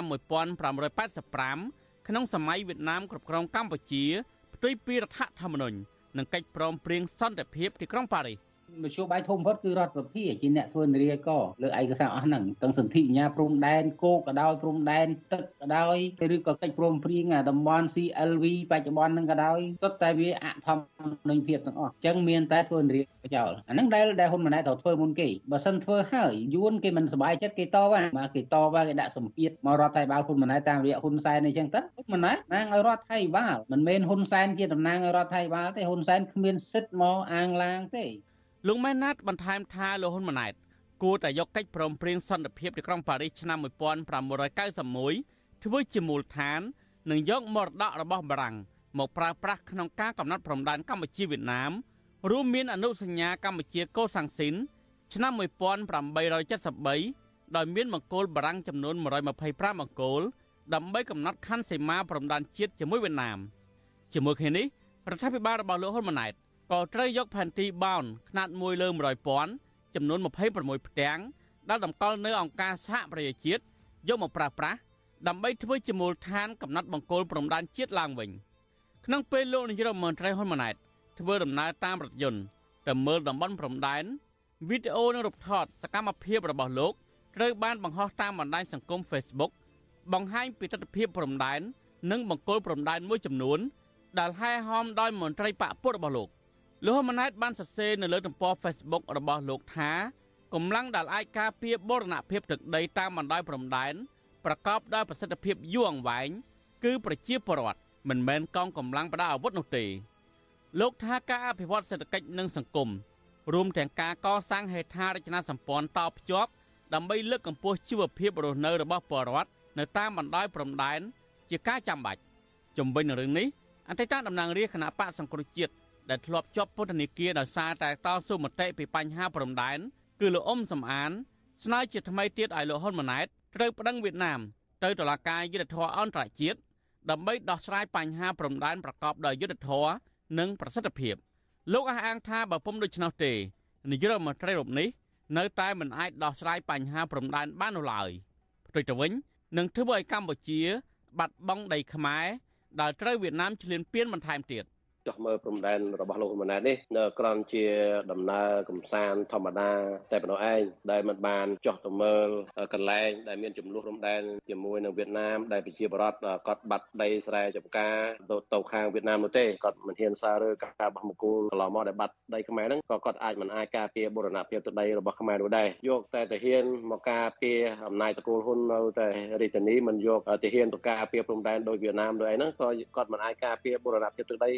1585ក្នុងសម័យវៀតណាមគ្រប់គ្រងកម្ពុជាផ្ទុយពីរដ្ឋធម្មនុញ្ញនិងកិច្ចព្រមព្រៀងសន្តិភាពទីក្រុងប៉ារីសមធ្យោបាយធំបំផុតគឺរដ្ឋសភាជាអ្នកធ្វើនារីកលើឯកសារអស់ហ្នឹងទាំងសន្ធិសញ្ញាព្រំដែនគោកក៏ដោយព្រំដែនទឹកក៏ដោយឬក៏កិច្ចព្រមព្រៀងតំបន់ CLV បច្ចុប្បន្នហ្នឹងក៏ដោយសុទ្ធតែវាអធម្មនិញភាពទាំងអស់អញ្ចឹងមានតែធ្វើនារីចោលអាហ្នឹងដែលហ៊ុនម៉ាណែតត្រូវធ្វើមុនគេបើសិនធ្វើហើយយួនគេមិនសប្បាយចិត្តគេតវ៉ាមកគេតវ៉ាគេដាក់សម្ពាធមករដ្ឋថៃបាលហ៊ុនម៉ាណែតតាមរយៈហ៊ុនសែនអីចឹងទៅហ៊ុនម៉ាណែតណាងឲ្យរដ្ឋថៃបាលមិនមែនហ៊ុនសែនជាតំណាងឲ្យរដ្ឋថៃបាលទេហ៊ុនសែនគ្មានសិទ្ធិមកអាងឡាងទេលោកម៉ែនណាតបន្ថែមថាលោកហ៊ុនម៉ាណែតគួរតែយកកិច្ចព្រមព្រៀងសន្តិភាពទីក្រុងប៉ារីសឆ្នាំ1591ធ្វើជាមូលដ្ឋាននិងយកមរតករបស់បារាំងមកប្រើប្រាស់ក្នុងការកំណត់ព្រំដែនកម្ពុជាវៀតណាមរួមមានអនុសញ្ញាកម្ពុជាកូសាំងស៊ីនឆ្នាំ1873ដោយមានបង្គោលបារាំងចំនួន125បង្គោលដើម្បីកំណត់ខណ្ឌសីមាព្រំដែនជាតិជាមួយវៀតណាមជាមួយគ្នានេះរដ្ឋាភិបាលរបស់លោកហ៊ុនម៉ាណែតក៏ត្រូវយកផែនទីបោនຂະຫນາດ1លើ100,000ចំនួន26ផ្ទាំងដែលតម្កល់នៅអង្គការសហប្រជាជាតិយកមកប្រើប្រាស់ដើម្បីធ្វើជាមូលដ្ឋានកំណត់បង្គោលព្រំដែនជាតិឡើងវិញក្នុងពេលលោកនាយរដ្ឋមន្ត្រីហ៊ុនម៉ាណែតធ្វើដំណើរតាមរថយន្តទៅមើលតំបន់ព្រំដែនវីដេអូនិងរូបថតសកម្មភាពរបស់លោកត្រូវបានបង្ហោះតាមបណ្ដាញសង្គម Facebook បង្ហាញពីទស្សនវិជ្ជាព្រំដែននិងបង្គោលព្រំដែនមួយចំនួនដែលហែហោមដោយមន្ត្រីបកពុតរបស់លោកហ៊ុនម៉ាណែតបានសរសេរនៅលើទំព័រ Facebook របស់លោកថាកម្លាំងដែលអាចការពារបូរណភាពទឹកដីតាមបណ្ដោយព្រំដែនប្រកបដោយប្រសិទ្ធភាពយូរអង្វែងគឺប្រជាពលរដ្ឋមិនមែនកងកម្លាំងប្រដាប់អាវុធនោះទេលោកថាការអភិវឌ្ឍសេដ្ឋកិច្ចនិងសង្គមរួមទាំងការកសាងហេដ្ឋារចនាសម្ព័ន្ធតភ្ជាប់ដើម្បីលើកកម្ពស់ជីវភាពរស់នៅរបស់ពលរដ្ឋនៅតាមបណ្ដោយព្រំដែនជាការចាំបាច់ជំវិញនឹងរឿងនេះអតីតតំណាងរាស្ត្រគណៈបកសង្គ្រោះជាតិដែលធ្លាប់ជាប់ពន្ធនាគារដោយសារតែតស៊ូមតិពីបញ្ហាព្រំដែនគឺលោកអ៊ុំសំអានស្នើជាថ្មីទៀតឲ្យលោកហ៊ុនម៉ាណែតត្រូវប្តឹងវៀតណាមទៅតុលាការយុត្តិធម៌អន្តរជាតិដើម្បីដោះស្រាយបញ្ហាព្រំដែនប្រកបដោយយុត្តិធម៌និងប្រសិទ្ធភាពលោកអះអាងថាបើពុំដូច្នោះទេនាយករដ្ឋមន្ត្រីរូបនេះនៅតែមិនអាចដោះស្រាយបញ្ហាព្រំដែនបាននោះឡើយផ្ទុយទៅវិញនឹងធ្វើឲ្យកម្ពុជាបាត់បង់ដីខ្មែរដែលត្រូវវៀតណាមឈ្លានពានបន្ថែមទៀតចុះមើលព្រំដែនរបស់លោកហ៊ុនម៉ាណែតនេះនៅក្រនជាដំណើរកំសាន្តធម្មតាតែប៉ុណ្ណោះឯងដែលមិនបានចុះទៅមើលកន្លែងដែលមានចំនួនព្រំដែនជាមួយនឹងវៀតណាមដែលប្រជាពលរដ្ឋគាត់បាត់ដីស្រែចម្ការទៅខាងវៀតណាមនោះទេគាត់មិនហ៊ានសាររើការបោះបង្គោលកន្លងមកដែលបាត់ដីខ្មែរហ្នឹងក៏គាត់មិនអាចការពារបូរណភាពទឹកដីរបស់ខ្មែរនោះដែរយកតែទាហានមកការពារអំណាចតកូលហ៊ុននៅតែរាជធានីមិនយកទាហានទៅការពារព្រំដែនដោយវៀតណាមឬអីហ្នឹងក៏គាត់មិនអាចការពារបូរណភាពទឹកដី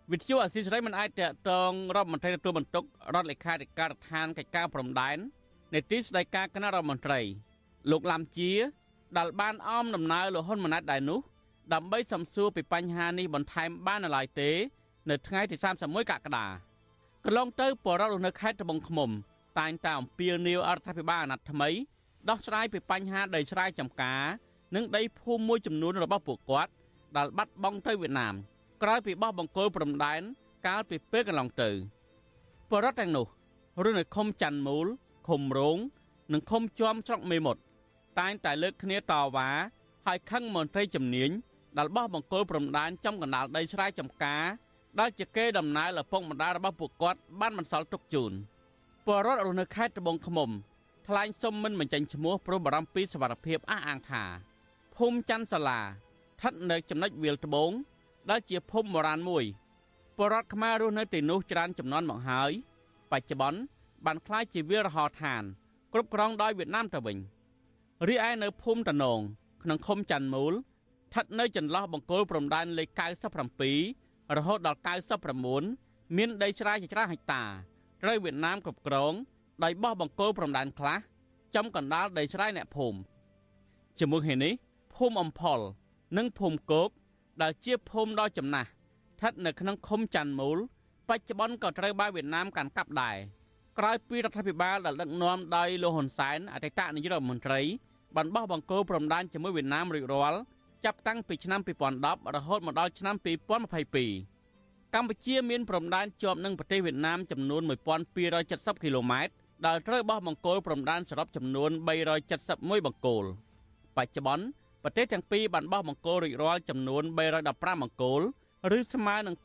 វិទ្យុអាស៊ីសេរីមិនអាចតាក់ទងរដ្ឋមន្ត្រីទទួលបន្ទុករដ្ឋលេខាធិការដ្ឋានកិច្ចការព្រំដែននៃទីស្តីការគណៈរដ្ឋមន្ត្រីលោកឡាំជាដែលបានអមដំណើរលោកហ៊ុនម៉ាណែតដែរនោះដើម្បីសំសួរពីបញ្ហានេះបន្ថែមបាននៅឡើយទេនៅថ្ងៃទី31កក្កដាកន្លងទៅបរិវត្តនៅខេត្តត្បូងឃ្មុំតែងតែអំពាវនាវរដ្ឋាភិបាលអាណត្តិថ្មីដោះស្រាយពីបញ្ហាដីស្រែចម្ការនិងដីភូមិមួយចំនួនរបស់ពួកគាត់ដែលបាត់បង់ទៅវៀតណាមក្រោយពីបោះបង្គោលព្រំដែនកាលពីពេលកន្លងទៅបរិវត្តទាំងនោះឬនៅឃុំច័ន្ទមូលឃុំរងនិងឃុំជាំស្រុកមេមត់តែងតែលើកគ្នាតវ៉ាហើយខឹងមន្ត្រីជំនាញដែលបោះបង្គោលព្រំដែនចំកណ្ដាលដីស្រែចម្ការដែលជាគេដំណើរឪពុកម្ដាយរបស់ពួកគាត់បានបន្សល់ទុកជូនបរិវត្តរស់នៅខេត្តត្បូងឃ្មុំថ្លែងសុំមិនបញ្ចេញឈ្មោះព្រោះបារម្ភពីសុវត្ថិភាពអះអាងថាភូមិច័ន្ទសាលាស្ថិតនៅចំណុចវាលត្បូងដែលជាភូមិបុរាណមួយបរិវត្តខ្មែររស់នៅទីនោះច្រើនចំនួនមកហើយបច្ចុប្បន្នបានក្លាយជាវាលរហោឋានគ្រប់គ្រងដោយវៀតណាមទៅវិញរីឯនៅភូមិតនងក្នុងឃុំច័ន្ទមូលស្ថិតនៅចន្លោះបង្គោលព្រំដែនលេខ97រហូតដល់99មានដីស្រែជាច្រើនហិកតាត្រូវវៀតណាមគ្រប់គ្រងដោយបោះបង្គោលព្រំដែនខ្លះចំកណ្ដាលដីស្រែអ្នកភូមិជាមួយគ្នានេះភូមិអំផលនិងភូមិគោកដែលជាភូមិដ៏ចំណាស់ស្ថិតនៅក្នុងឃុំច័ន្ទមូលបច្ចុប្បន្នក៏ត្រូវបានវៀតណាមកាន់កាប់ដែរក្រោយពីរដ្ឋាភិបាលដែលដឹកនាំដោយលោកហ៊ុនសែនអតីតនាយករដ្ឋមន្ត្រីបានបោះបង្គោលព្រំដែនជាមួយវៀតណាមរួចរាល់ចាប់តាំងពីឆ្នាំ2010រហូតមកដល់ឆ្នាំ2022កម្ពុជាមានព្រំដែនជាប់នឹងប្រទេសវៀតណាមចំនួន1270គីឡូម៉ែត្រដែលត្រូវបោះបង្គោលព្រំដែនសរុបចំនួន371បង្គោលបច្ចុប្បន្នប្រទេសទាំងពីរបានបោះបង្គោលរួចរាល់ចំនួន315បង្គោលឬស្មើនឹង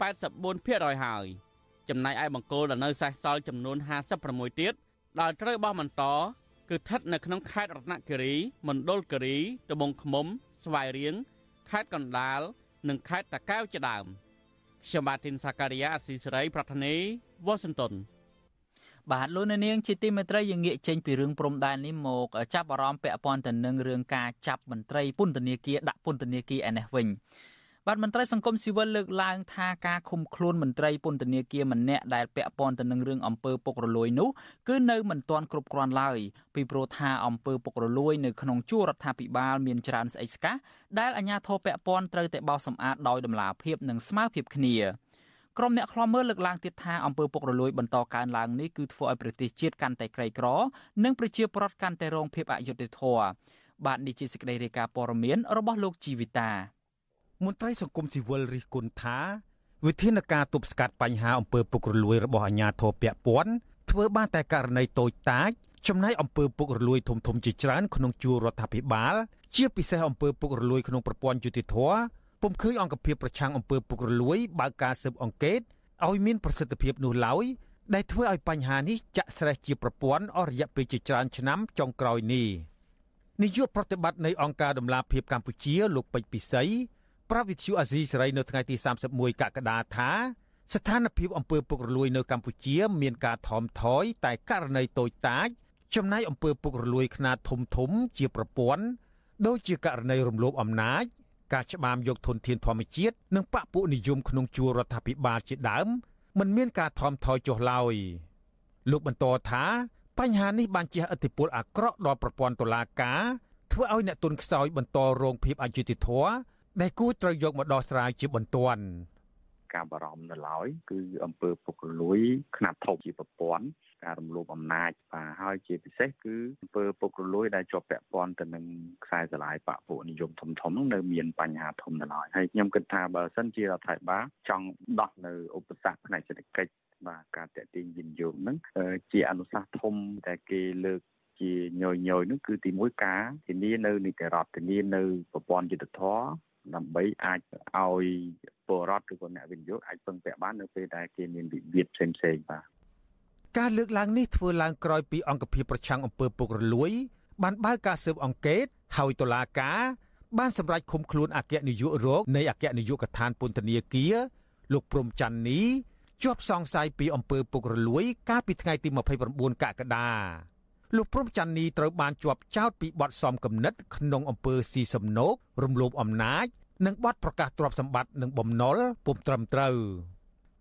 84% ហើយចំណែកឯបង្គោលដែលនៅសេសសល់ចំនួន56ទៀតដែលត្រូវបោះបន្តគឺស្ថិតនៅក្នុងខេត្តរតនគិរីមណ្ឌលគិរីត្បូងឃ្មុំស្វាយរៀងខេត្តកណ្ដាលនិងខេត្តតាកែវជាដើមខ្ញុំបាទទីនសាការីយ៉ាអស៊ីសេរីប្រធានាធិបតីវ៉ាស៊ីនតោនបាទលោកនាងជាទីមេត្រីយើងងាកចេញពីរឿងព្រំដែននេះមកចាប់អារម្មណ៍ពាក់ព័ន្ធទៅនឹងរឿងការចាប់មន្ត្រីពន្ធនាគារដាក់ពន្ធនាគារឯនេះវិញបាទមន្ត្រីសង្គមស៊ីវិលលើកឡើងថាការឃុំខ្លួនមន្ត្រីពន្ធនាគារម្នាក់ដែលពាក់ព័ន្ធទៅនឹងរឿងអំពើពុករលួយនោះគឺនៅមិនទាន់គ្រប់គ្រាន់ឡើយពីព្រោះថាអំពើពុករលួយនៅក្នុងជួររដ្ឋាភិបាលមានច្រើនស្អិចស្កះដែលអាជ្ញាធរពាក់ព័ន្ធត្រូវតែបោសសម្អាតដោយតម្លាភាពនិងស្មើភាពគ្នាក្រុមអ្នកខ្លាំមើលលើកឡើងទៀតថាអំពើពុករលួយបន្តកើនឡើងនេះគឺធ្វើឲ្យប្រទេសជាតិកាន់តែក្រីក្រនិងប្រជាពលរដ្ឋកាន់តែរងភាពអយុត្តិធម៌បាទនេះជាសេចក្តីរាយការណ៍ព័ត៌មានរបស់លោកជីវិតាមន្ត្រីសង្គមស៊ីវិលរិះគន់ថាវិធានការទប់ស្កាត់បញ្ហាអំពើពុករលួយរបស់អាជ្ញាធរពាក់ព័ន្ធធ្វើបានតែករណីតូចតាចចំណែកអំពើពុករលួយធំៗជាច្រើនក្នុងជួររដ្ឋាភិបាលជាពិសេសអំពើពុករលួយក្នុងប្រព័ន្ធយុតិធធពុំឃើញអង្គភាពប្រឆាំងអំពើពុករលួយបើកការស៊ើបអង្កេតឲ្យមានប្រសិទ្ធភាពនោះឡើយដែលធ្វើឲ្យបញ្ហានេះចាក់ស្រេះជាប្រព័ន្ធអស់រយៈពេលជាច្រើនឆ្នាំចុងក្រោយនេះនាយកប្រតិបត្តិនៃអង្គការដំឡាភិបកម្ពុជាលោកពេជ្រពិសីប្រាប់វិទ្យុអាស៊ីសេរីនៅថ្ងៃទី31កក្កដាថាស្ថានភាពអំពើពុករលួយនៅកម្ពុជាមានការថមថយតែករណីតូចតាចចំណែកអំពើពុករលួយខ្នាតធំជាប្រព័ន្ធដូចជាករណីរំលោភអំណាចការច្បាមយកធនធានធម្មជាតិនិងបពុនិយមក្នុងជួររដ្ឋាភិបាលជាដើមមិនមានការថមថយចុះឡើយលោកបន្តថាបញ្ហានេះបានជះឥទ្ធិពលអាក្រក់ដល់ប្រព័ន្ធតុលាការធ្វើឲ្យអ្នកទន់ខ្សោយបន្តរងភាពអយុត្តិធម៌ដែលគួរត្រូវយកមកដោះស្រាយជាបន្ទាន់ការបារម្ភនៅឡើយគឺអំពើពុករលួយខ្នាតធំជាប្រព័ន្ធការរំលោភអំណាចបាទហើយជាពិសេសគឺអំពើពុករលួយដែលជាប់ពាក់ព័ន្ធទៅនឹងខ្សែស្រឡាយបពុនិយមធំនោះនៅមានបញ្ហាធំនៅឡើយហើយខ្ញុំគិតថាបើសិនជារដ្ឋាភិបាលចង់ដោះនៅឧបសគ្គផ្នែកសេដ្ឋកិច្ចបាទការតេទៀងវិនិយោគហ្នឹងជាអនុសាសន៍ធំដែលគេលើកជាញយនោះគឺទី1ការធានានៅនីតិរដ្ឋធានានៅប្រព័ន្ធយុត្តិធម៌ដើម្បីអាចឲ្យពលរដ្ឋឬក៏អ្នកវិនិយោគអាចពឹងពាក់បាននៅពេលដែលគេមានវិវាទផ្សេងៗបាទការលើកឡើងនេះធ្វើឡើងក្រោយពីអង្គភាពប្រឆាំងអំពើពុករលួយបានបើកការស៊ើបអង្កេតហើយតុលាការបានសម្រេចឃុំខ្លួនអគ្គនាយករងនៃអគ្គនាយកដ្ឋានពន្ធនាគារលោកព្រំច័ន្ទនីជាប់សង្ស័យពីអំពើពុករលួយកាលពីថ្ងៃទី29កក្កដាលោកព្រំច័ន្ទនីត្រូវបានជាប់ចោទពីបទសំគំនិតក្នុងអំពើស៊ីសំណូករំលោភអំណាចនិងបទប្រកាសទ្រព្យសម្បត្តិនិងបំណុលពុំត្រឹមត្រូវ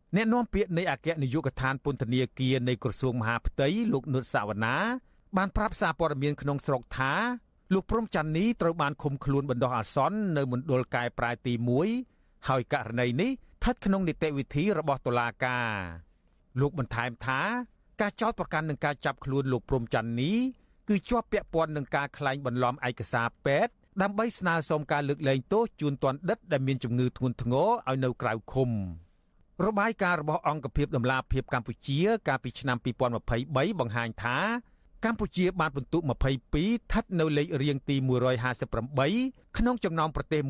អ្នកនាំពាក្យនៃអគ្គនាយកដ្ឋានពន្ធនាគារនៃក្រសួងមហាផ្ទៃលោកនុតសាវណ្ណាបានប្រាប់សារព័ត៌មានក្នុងស្រុកថាលោកព្រំច័ន្ទនីត្រូវបានឃុំខ្លួនបណ្ដោះអាសន្ននៅមណ្ឌលកែប្រែទី1ហើយករណីនេះស្ថិតក្នុងនីតិវិធីរបស់តុលាការលោកបន្ថែមថាការចោទប្រកាន់នឹងការចាប់ខ្លួនលោកព្រំច័ន្ទនីគឺជាប់ពាក់ព័ន្ធនឹងការក្លែងបន្លំឯកសារពេទ្យដើម្បីស្នើសុំការលើកលែងទោសជូនទណ្ឌិតដែលមានជំងឺធ្ងន់ធ្ងរឲ្យនៅក្រៅឃុំរបាយការណ៍របស់អង្គភាពដំណាភិបកម្ពុជាកាលពីឆ្នាំ2023បង្ហាញថាកម្ពុជាបានពិន្ទុ22ស្ថិតនៅលេខរៀងទី158ក្នុងចំណោមប្រទេស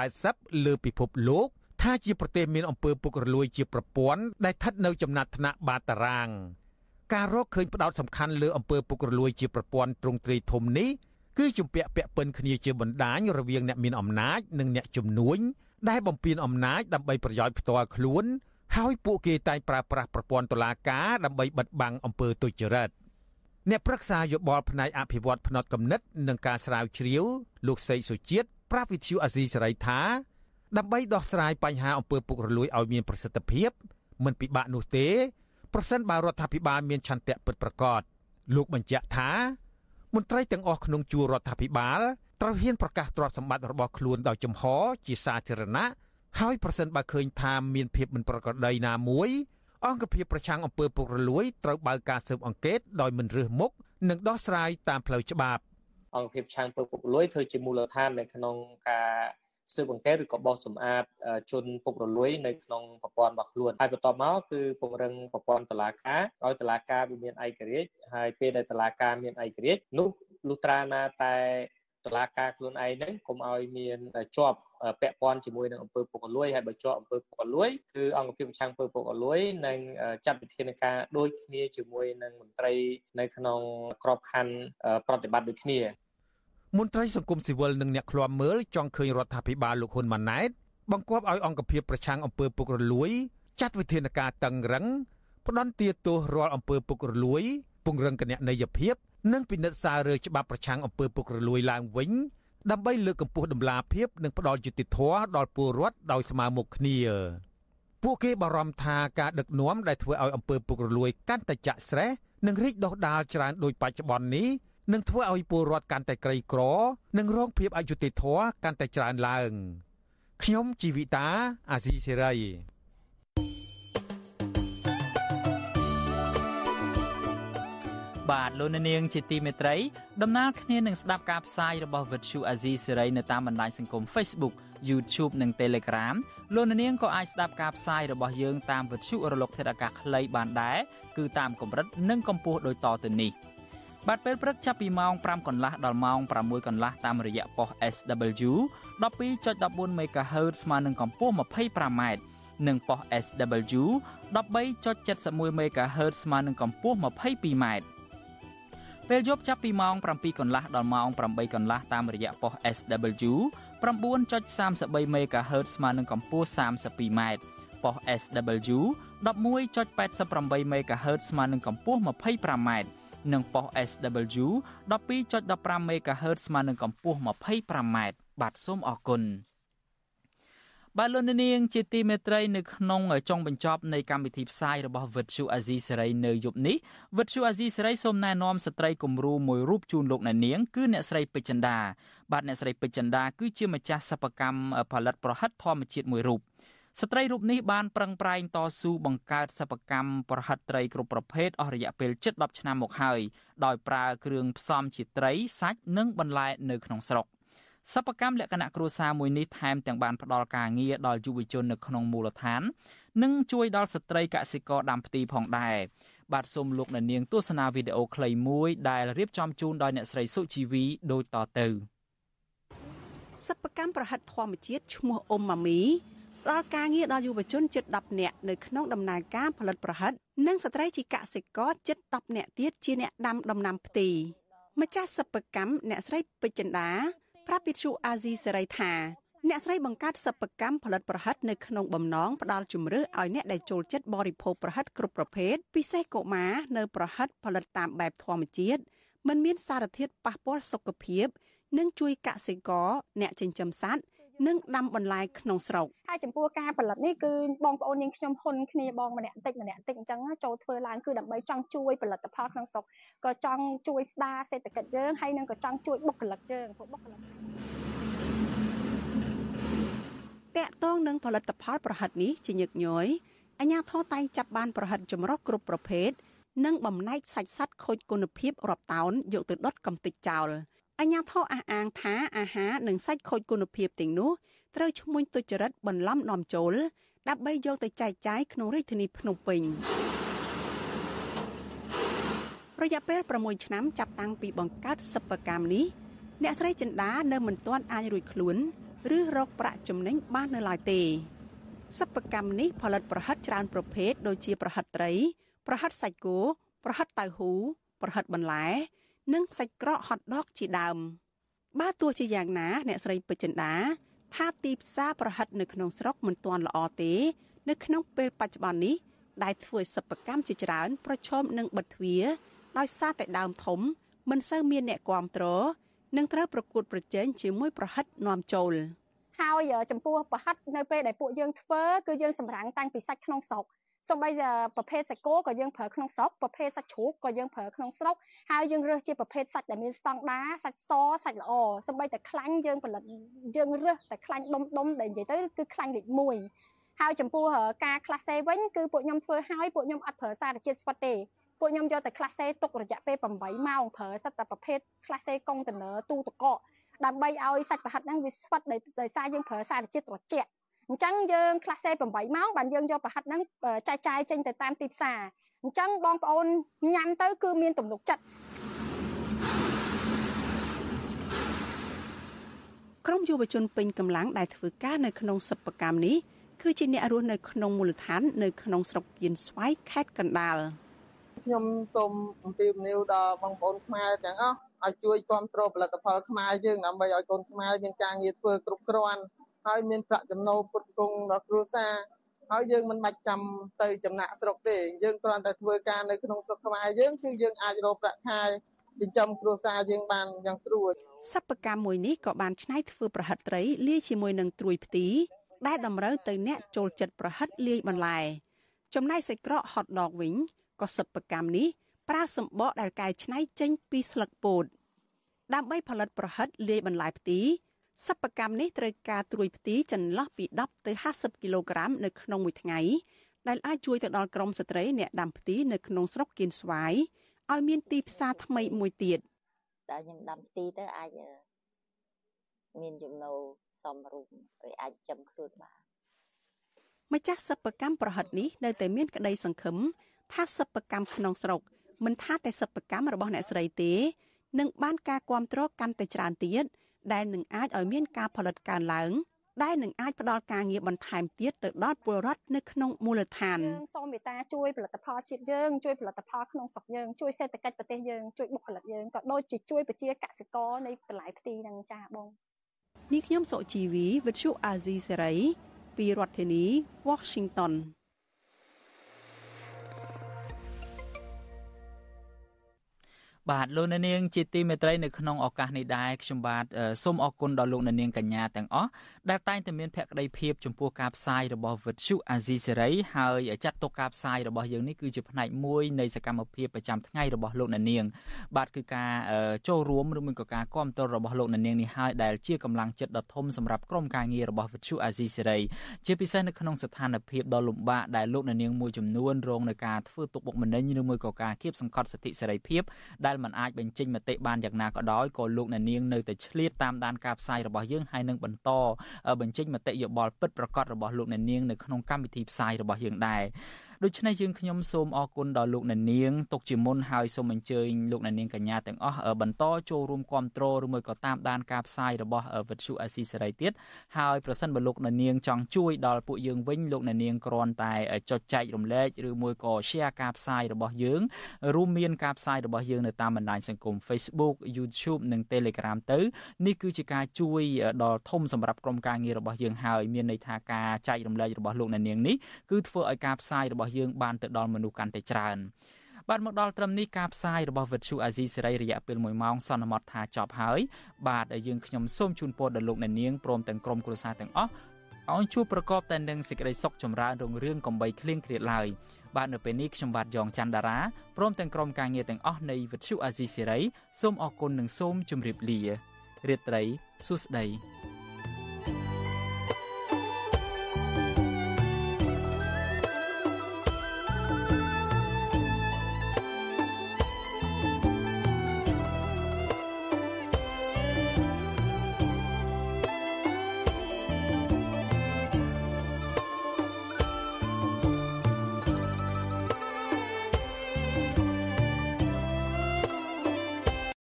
180លើពិភពលោកថាជាប្រទេសមានអំពើពុករលួយជាប្រព័ន្ធដែលស្ថិតនៅចំណាត់ថ្នាក់បាតតារាងការរកឃើញផ្ដោតសំខាន់លើអំពើពុករលួយជាប្រព័ន្ធទ្រង់ទ្រាយធំនេះគឺជំពាក់ពាក់ព័ន្ធគ្នាជាបណ្ដាញរវាងអ្នកមានអំណាចនិងអ្នកជំនួញដែលបំពានអំណាចដើម្បីប្រយោជន៍ផ្ទាល់ខ្លួនហើយពួកគេតែងប្រើប្រាស់ប្រព័ន្ធតុលាការដើម្បីបិទបាំងអំពើទុច្ចរិតអ្នកប្រឹក្សាយោបល់ផ្នែកអភិវឌ្ឍផ្នត់គំនិតនិងការស្រាវជ្រាវលោកសេកសុជាតិប្រាប់វិទ្យុអាស៊ីសេរីថាដើម្បីដោះស្រាយបញ្ហាអំពើពុករលួយឲ្យមានប្រសិទ្ធភាពមិនពិបាកនោះទេប្រសិនបើរដ្ឋាភិបាលមានឆន្ទៈពិតប្រាកដលោកបញ្ជាក់ថាមន្ត្រីទាំងអស់ក្នុងជួររដ្ឋាភិបាលត្រូវហ៊ានប្រកាសទ្រព្យសម្បត្តិរបស់ខ្លួនដោយចំហជាសាធារណៈហើយប្រសិនបើឃើញថាមានភាពមិនប្រក្រតីណាមួយអង្គភាពប្រឆាំងអំពើពុករលួយត្រូវបើកការស៊ើបអង្កេតដោយមិនរើសមុខនិងដោះស្រាយតាមផ្លូវច្បាប់អង្គភាពប្រឆាំងអំពើពុករលួយធ្វើជាមូលដ្ឋាននៅក្នុងការស៊ើបអង្កេតឬក៏បោះសម្អាតជនពុករលួយនៅក្នុងប្រព័ន្ធរបស់ខ្លួនហើយបន្ទាប់មកគឺពង្រឹងប្រព័ន្ធតុលាការឲ្យតុលាការមានឯករាជ្យហើយពេលដែលតុលាការមានឯករាជ្យនោះលុះត្រាណាតែតុលាការខ្លួនឯងហ្នឹងកុំឲ្យមានជាប់ពាក់ព័ន្ធជាមួយនឹងអំពើពុករលួយហើយបើជាប់អំពើពុករលួយគឺអង្គភាពប្រឆាំងអំពើពុករលួយនឹងចាត់វិធានការដូចគ្នាជាមួយនឹងមន្ត្រីនៅក្នុងក្របខ័ណ្ឌប្រតិបត្តិដូចគ្នាមន្ត្រីសង្គមស៊ីវិលនិងអ្នកឃ្លាំមើលចង់ឃើញរដ្ឋាភិបាលលោកហ៊ុនម៉ាណែតបង្គាប់ឲ្យអង្គភាពប្រឆាំងអំពើពុករលួយចាត់វិធានការតឹងរឹងផ្ដន្ទាទោសរាល់អំពើពុករលួយពង្រឹងគណនេយ្យភាពនិងពិនិត្យសាររើច្បាប់ប្រឆាំងអំពើពុករលួយឡើងវិញដើម្បីលើកកម្ពស់តម្លាភាពនិងផ្ដល់យុត្តិធម៌ដល់ពលរដ្ឋដោយស្មើមុខគ្នាពួកគេបារម្ភថាការដឹកនាំដែលធ្វើឲ្យអំពើពុករលួយកាន់តែចាក់ស្រេះនិងរីកដុះដាលច្រើនដូចបច្ចុប្បន្ននេះនឹងធ្វើឲ្យពលរដ្ឋកាន់តែក្រីក្រនិងរងភាពអយុត្តិធម៌កាន់តែច្រើនឡើងខ្ញុំជីវិតាអាស៊ីសេរីបាទលោកនាងជាទីមេត្រីដំណើរគ្នានឹងស្ដាប់ការផ្សាយរបស់វិទ្យុអាស៊ីសេរីនៅតាមបណ្ដាញសង្គម Facebook YouTube និង Telegram លោកនាងក៏អាចស្ដាប់ការផ្សាយរបស់យើងតាមវិទ្យុរលកធាតុអាកាសខ្លីបានដែរគឺតាមកម្រិតនិងកម្ពស់ដូចតទៅនេះបាទពេលព្រឹកចាប់ពីម៉ោង 5 កន្លះដល់ម៉ោង 6 កន្លះតាមរយៈប៉ុស SW 12.14 MHz ស្មើនឹងកម្ពស់ 25m និងប៉ុស SW 13.71 MHz ស្មើនឹងកម្ពស់ 22mពេលយប់ចាប់ពីម៉ោង 7 កន្លះដល់ម៉ោង 8 កន្លះតាមរយៈប៉ុស SW 9.33 MHz ស្មើនឹងកម្ពស់ 32m ប៉ុស SW 11.88 MHz ស្មើនឹងកម្ពស់ 25m និងប៉ុស SW 12.15 MHz ស្មើនឹងកម្ពស់ 25m បាទសូមអរគុណបាទលោកនាងជាទីមេត្រីនៅក្នុងចុងបញ្ចប់នៃកម្មវិធីផ្សាយរបស់វិទ្យុអាស៊ីសេរីនៅយប់នេះវិទ្យុអាស៊ីសេរីសូមណែនាំស្ត្រីគំរូមួយរូបជូនលោកអ្នកនាងគឺអ្នកស្រីពេជ្រចិន្តាបាទអ្នកស្រីពេជ្រចិន្តាគឺជាម្ចាស់សិប្បកម្មផលិតប្រហិតធម្មជាតិមួយរូបស្ត្រីរូបនេះបានប្រឹងប្រែងតស៊ូបង្កើតសិប្បកម្មប្រហិតត្រីគ្រប់ប្រភេទអស់រយៈពេលជិត10ឆ្នាំមកហើយដោយប្រើគ្រឿងផ្សំជាត្រីសាច់និងបន្លែនៅក្នុងស្រុកសិប្បកម្មលក្ខណៈគ្រួសារមួយនេះថែមទាំងបានផ្ដល់ការងារដល់យុវជននៅក្នុងមូលដ្ឋាននិងជួយដល់ស្ត្រីកសិករដាំផ្ទីផងដែរបាទសូមលោកអ្នកនាងទស្សនាវីដេអូខ្លីមួយដែលរៀបចំជូនដោយអ្នកស្រីសុជីវីដូចតទៅសិប្បកម្មប្រហិតធម្មជាតិឈ្មោះអ៊ុំម៉ាមីផ្ដល់ការងារដល់យុវជនជិត10នាក់នៅក្នុងដំណើរការផលិតប្រហិតនិងស្ត្រីជាកសិករជិត10នាក់ទៀតជាអ្នកដាំដំណាំផ្ទីម្ចាស់សិប្បកម្មអ្នកស្រីពេជ្រចិន្តាប្រាប់វិទ្យុអាស៊ីសេរីថាអ្នកស្រីបង្កើតសិប្បកម្មផលិតប្រហិតនៅក្នុងបំណងផ្ដល់ជម្រើសឲ្យអ្នកដែលចូលចិត្តបរិភោគប្រហិតគ្រប់ប្រភេទពិសេសកុមារនៅប្រហិតផលិតតាមបែបធម្មជាតិមិនមានសារធាតុប៉ះពាល់សុខភាពនិងជួយកសិករអ្នកចិញ្ចឹមសត្វនិងដាំបន្លែក្នុងស្រុកហើយចំពោះការផលិតនេះគឺបងប្អូននាងខ្ញុំហ៊ុនគ្នាបងម្នាក់បន្តិចម្នាក់អញ្ចឹងចូលធ្វើឡើងគឺដើម្បីចង់ជួយផលិតផលក្នុងស្រុកក៏ចង់ជួយស្ដារសេដ្ឋកិច្ចយើងហើយនឹងក៏ចង់ជួយបុគ្គលិកយើងព្រោះបុគ្គលិកតាក់ទងនឹងផលិតផលប្រហិតនេះជាញឹកញយអាជ្ញាធរតែងចាប់បានប្រហិតចម្រុះគ្រប់ប្រភេទនិងបំណែកសាច់សត្វខូចគុណភាពរាប់តោនយកទៅដុតកំទេចចោលអាជ្ញាធរអះអាងថាអាហារនិងសាច់ខូចគុណភាពទាំងនោះត្រូវឈ្មួញទុច្ចរិតបន្លំនាំចូលដើម្បីយកទៅចែកចាយក្នុងរាជធានីភ្នំពេញរយៈពេល6ឆ្នាំចាប់តាំងពីបង្កើតសិប្បកម្មនេះអ្នកស្រីចិន្តានៅមិនទាន់អាចរួចខ្លួនឬរកប្រាក់ចំណេញបាននៅឡើយទេសិប្បកម្មនេះផលិតប្រហិតច្រើនប្រភេទដូចជាប្រហិតត្រីប្រហិតសាច់គោប្រហិតតៅហ៊ូប្រហិតបន្លែនិងសាច់ក្រកហុតដកជាដើមបើទោះជាយ៉ាងណាអ្នកស្រីពេជ្រចិន្តាថាទីផ្សារប្រហិតនៅក្នុងស្រុកមិនទាន់ល្អទេនៅក្នុងពេលបច្ចុប្បន្ននេះដែលធ្វើសិប្បកម្មជាច្រើនប្រឈមនឹងបិទទ្វារដោយសារតែដើមធំមិនសូវមានអ្នកគាំទ្រនិងត្រូវប្រកួតប្រជែងជាមួយប្រហិតនាំចូលហើយចំពោះប្រហិតនៅពេលដែលពួកយើងធ្វើគឺយើងសម្រាំងតាំងពីសាច់ក្នុងស្រុកសូម្បីតែប្រភេទសាច់គោក៏យើងប្រើក្នុងស្រុកប្រភេទសាច់ជ្រូកក៏យើងប្រើក្នុងស្រុកហើយយើងរើសជាប្រភេទសាច់ដែលមានស្តង់ដារសាច់សសាច់ល្អសូម្បីតែខ្លាញ់យើងផលិតយើងរើសតែខ្លាញ់ដុំដែលនិយាយទៅគឺខ្លាញ់លេខ1ហើយចំពោះការក្លាសេវិញគឺពួកខ្ញុំធ្វើឲ្យពួកខ្ញុំអត់ប្រើសារជាតិស្វិតទេពួកខ្ញុំយកតែក្លាសេទុករយៈពេល8ម៉ោងប្រើសិតតែប្រភេទក្លាសេកុងតឺន័រទូទឹកកកដើម្បីឲ្យសាច់ប្រហិតហ្នឹងវាស្វិតដោយសារយើងប្រើសារជាតិត្រជាក់អញ្ចឹងយើងក្លាសេ8ម៉ោងបានយើងយកប្រហិតហ្នឹងចែកចាយចេញទៅតាមទីផ្សារអញ្ចឹងបងប្អូនញ៉ាំទៅគឺមានទំនុកចិត្តក្រុមយុវជនពេញកម្លាំងដែលធ្វើការនៅក្នុងសិប្បកម្មនេះគឺជាអ្នករស់នៅក្នុងមូលដ្ឋាននៅក្នុងស្រុកគៀនស្វាយខេត្តកណ្ដាលខ្ញុំសូមអំពាវនាវដល់បងប្អូនខ្មែរទាំងអស់ឲ្យជួយគាំទ្រផលិតផលខ្មែរយើងដើម្បីឲ្យកូនខ្មែរមានការងារធ្វើគ្រប់គ្រាន់ហើយមានប្រាក់ចំណូលផ្គត់ផ្គង់ដល់គ្រួសារហើយយើងមិនបាច់ចាំទៅចំណាក់ស្រុកទេយើងគ្រាន់តែធ្វើការនៅក្នុងស្រុកខ្មែរយើងគឺយើងអាចរកប្រាក់ខែចិញ្ចឹមគ្រួសារយើងបានយ៉ាងស្រួលសិប្បកម្មមួយនេះក៏បានច្នៃធ្វើប្រហិតត្រីលាយជាមួយនឹងត្រួយផ្ទីដែលតម្រូវទៅអ្នកចូលចិត្តប្រហិតលាយបន្លែចំណែកសាច់ក្រកហុតដកវិញក៏សិប្បកម្មនេះប្រើសម្បកដែលកែច្នៃចេញពីស្លឹកពោតដើម្បីផលិតប្រហិតលាយបន្លែផ្ទីសិប្បកម្មនេះត្រូវការត្រួយផ្ទីចន្លោះពី10ទៅ50គីឡូក្រាមនៅក្នុងមួយថ្ងៃដែលអាចជួយទៅដល់ក្រុមស្ត្រីអ្នកដាំផ្ទីនៅក្នុងស្រុកគៀនស្វាយឲ្យមានទីផ្សារថ្មីមួយទៀតដែលខ្ញុំដាំផ្ទីទៅអាចមានចំណូលសមរម្យហើយអាចចិញ្ចឹមខ្លួនបានម្ចាស់សិប្បកម្មប្រហិតនេះនៅតែមានក្តីសង្ឃឹមថាសិប្បកម្មក្នុងស្រុកមិនថាតែសិប្បកម្មរបស់អ្នកស្រីទេនឹងបានការគាំទ្រកាន់តែច្រើនទៀតដែលនឹងអាចឲ្យមានការផលិតកើនឡើងដែលនឹងអាចផ្ដល់ការងារបន្ថែមទៀតទៅដល់ពលរដ្ឋនៅក្នុងមូលដ្ឋានយើងសូមមេត្តាជួយផលិតផលជាតិយើងជួយផលិតផលក្នុងស្រុកយើងជួយសេដ្ឋកិច្ចប្រទេសយើងជួយបុគ្គលិកយើងក៏ដូចជាជួយប្រជាកសិករនៃបន្លែផ្ទីហ្នឹងចាបងនេះខ្ញុំសុជីវីវិទ្យុអាស៊ីសេរីពីរដ្ឋធានី Washington បាទលោកអ្នកនាងជាទីមេត្រីនៅក្នុងឱកាសនេះដែរខ្ញុំបាទសូមអរគុណដល់លោកអ្នកនាងកញ្ញាទាំងអស់ដែលតែងតែមានភក្ដីភាពចំពោះការផ្សាយរបស់វិទ្យុអាស៊ីសេរីហើយចាត់ទុកការផ្សាយរបស់យើងនេះគឺជាផ្នែកមួយនៃសកម្មភាពប្រចាំថ្ងៃរបស់លោកអ្នកនាងបាទគឺការចូលរួមឬមួយក៏ការគាំទ្ររបស់លោកអ្នកនាងនេះហើយដែលជាកម្លាំងចិត្តដ៏ធំសម្រាប់ក្រុមការងាររបស់វិទ្យុអាស៊ីសេរីជាពិសេសនៅក្នុងស្ថានភាពដ៏លំបាកដែលលោកអ្នកនាងមួយចំនួនរងនឹងការធ្វើទុកបុកម្នេញឬមួយក៏ការគៀបសង្កត់សិទ្ធិសេរីភាពដែលមិនអាចបញ្ចេញមតិបានយ៉ាងណាក៏ដោយក៏លោកអ្នកនាងនៅតែឆ្លៀតតាមដានការផ្សាយរបស់យើងហើយនឹងបន្តបញ្ចេញមតិយោបល់ពិតប្រាកដរបស់លោកអ្នកនាងនៅក្នុងកម្មវិធីផ្សាយរបស់យើងដែរដូច្នេះយើងខ្ញុំសូមអរគុណដល់លោកអ្នកនាងទុកជាមុនហើយសូមអញ្ជើញលោកអ្នកនាងកញ្ញាទាំងអស់បន្តចូលរួមគាំទ្រឬមួយក៏តាមដានការផ្សាយរបស់វិទ្យុអាស៊ីសេរីទៀតហើយប្រសិនបើលោកអ្នកនាងចង់ជួយដល់ពួកយើងវិញលោកអ្នកនាងគ្រាន់តែចុចចែករំលែកឬមួយក៏ share ការផ្សាយរបស់យើងរួមមានការផ្សាយរបស់យើងនៅតាមបណ្ដាញសង្គម Facebook YouTube និង Telegram ទៅនេះគឺជាការជួយដល់ធំសម្រាប់ក្រុមការងាររបស់យើងហើយមានន័យថាការចែករំលែករបស់លោកអ្នកនាងនេះគឺធ្វើឲ្យការផ្សាយរបស់យើងបានទៅដល់មនុស្សកាន់តែច្រើនបាទមកដល់ត្រឹមនេះការផ្សាយរបស់វិទ្យុអាស៊ីសេរីរយៈពេល1ម៉ោងសន្មតថាចប់ហើយបាទយើងខ្ញុំសូមជូនពរដល់លោកអ្នកនាងព្រមទាំងក្រុមគ្រួសារទាំងអស់ឲ្យជួបប្រកបតែនឹងសេចក្តីសុខចម្រើនរុងរឿងកំបីគ្លៀងគ្លាតឡើយបាទនៅពេលនេះខ្ញុំបាទយ៉ងច័ន្ទតារាព្រមទាំងក្រុមការងារទាំងអស់នៃវិទ្យុអាស៊ីសេរីសូមអរគុណនិងសូមជម្រាបលារាត្រីសួស្តី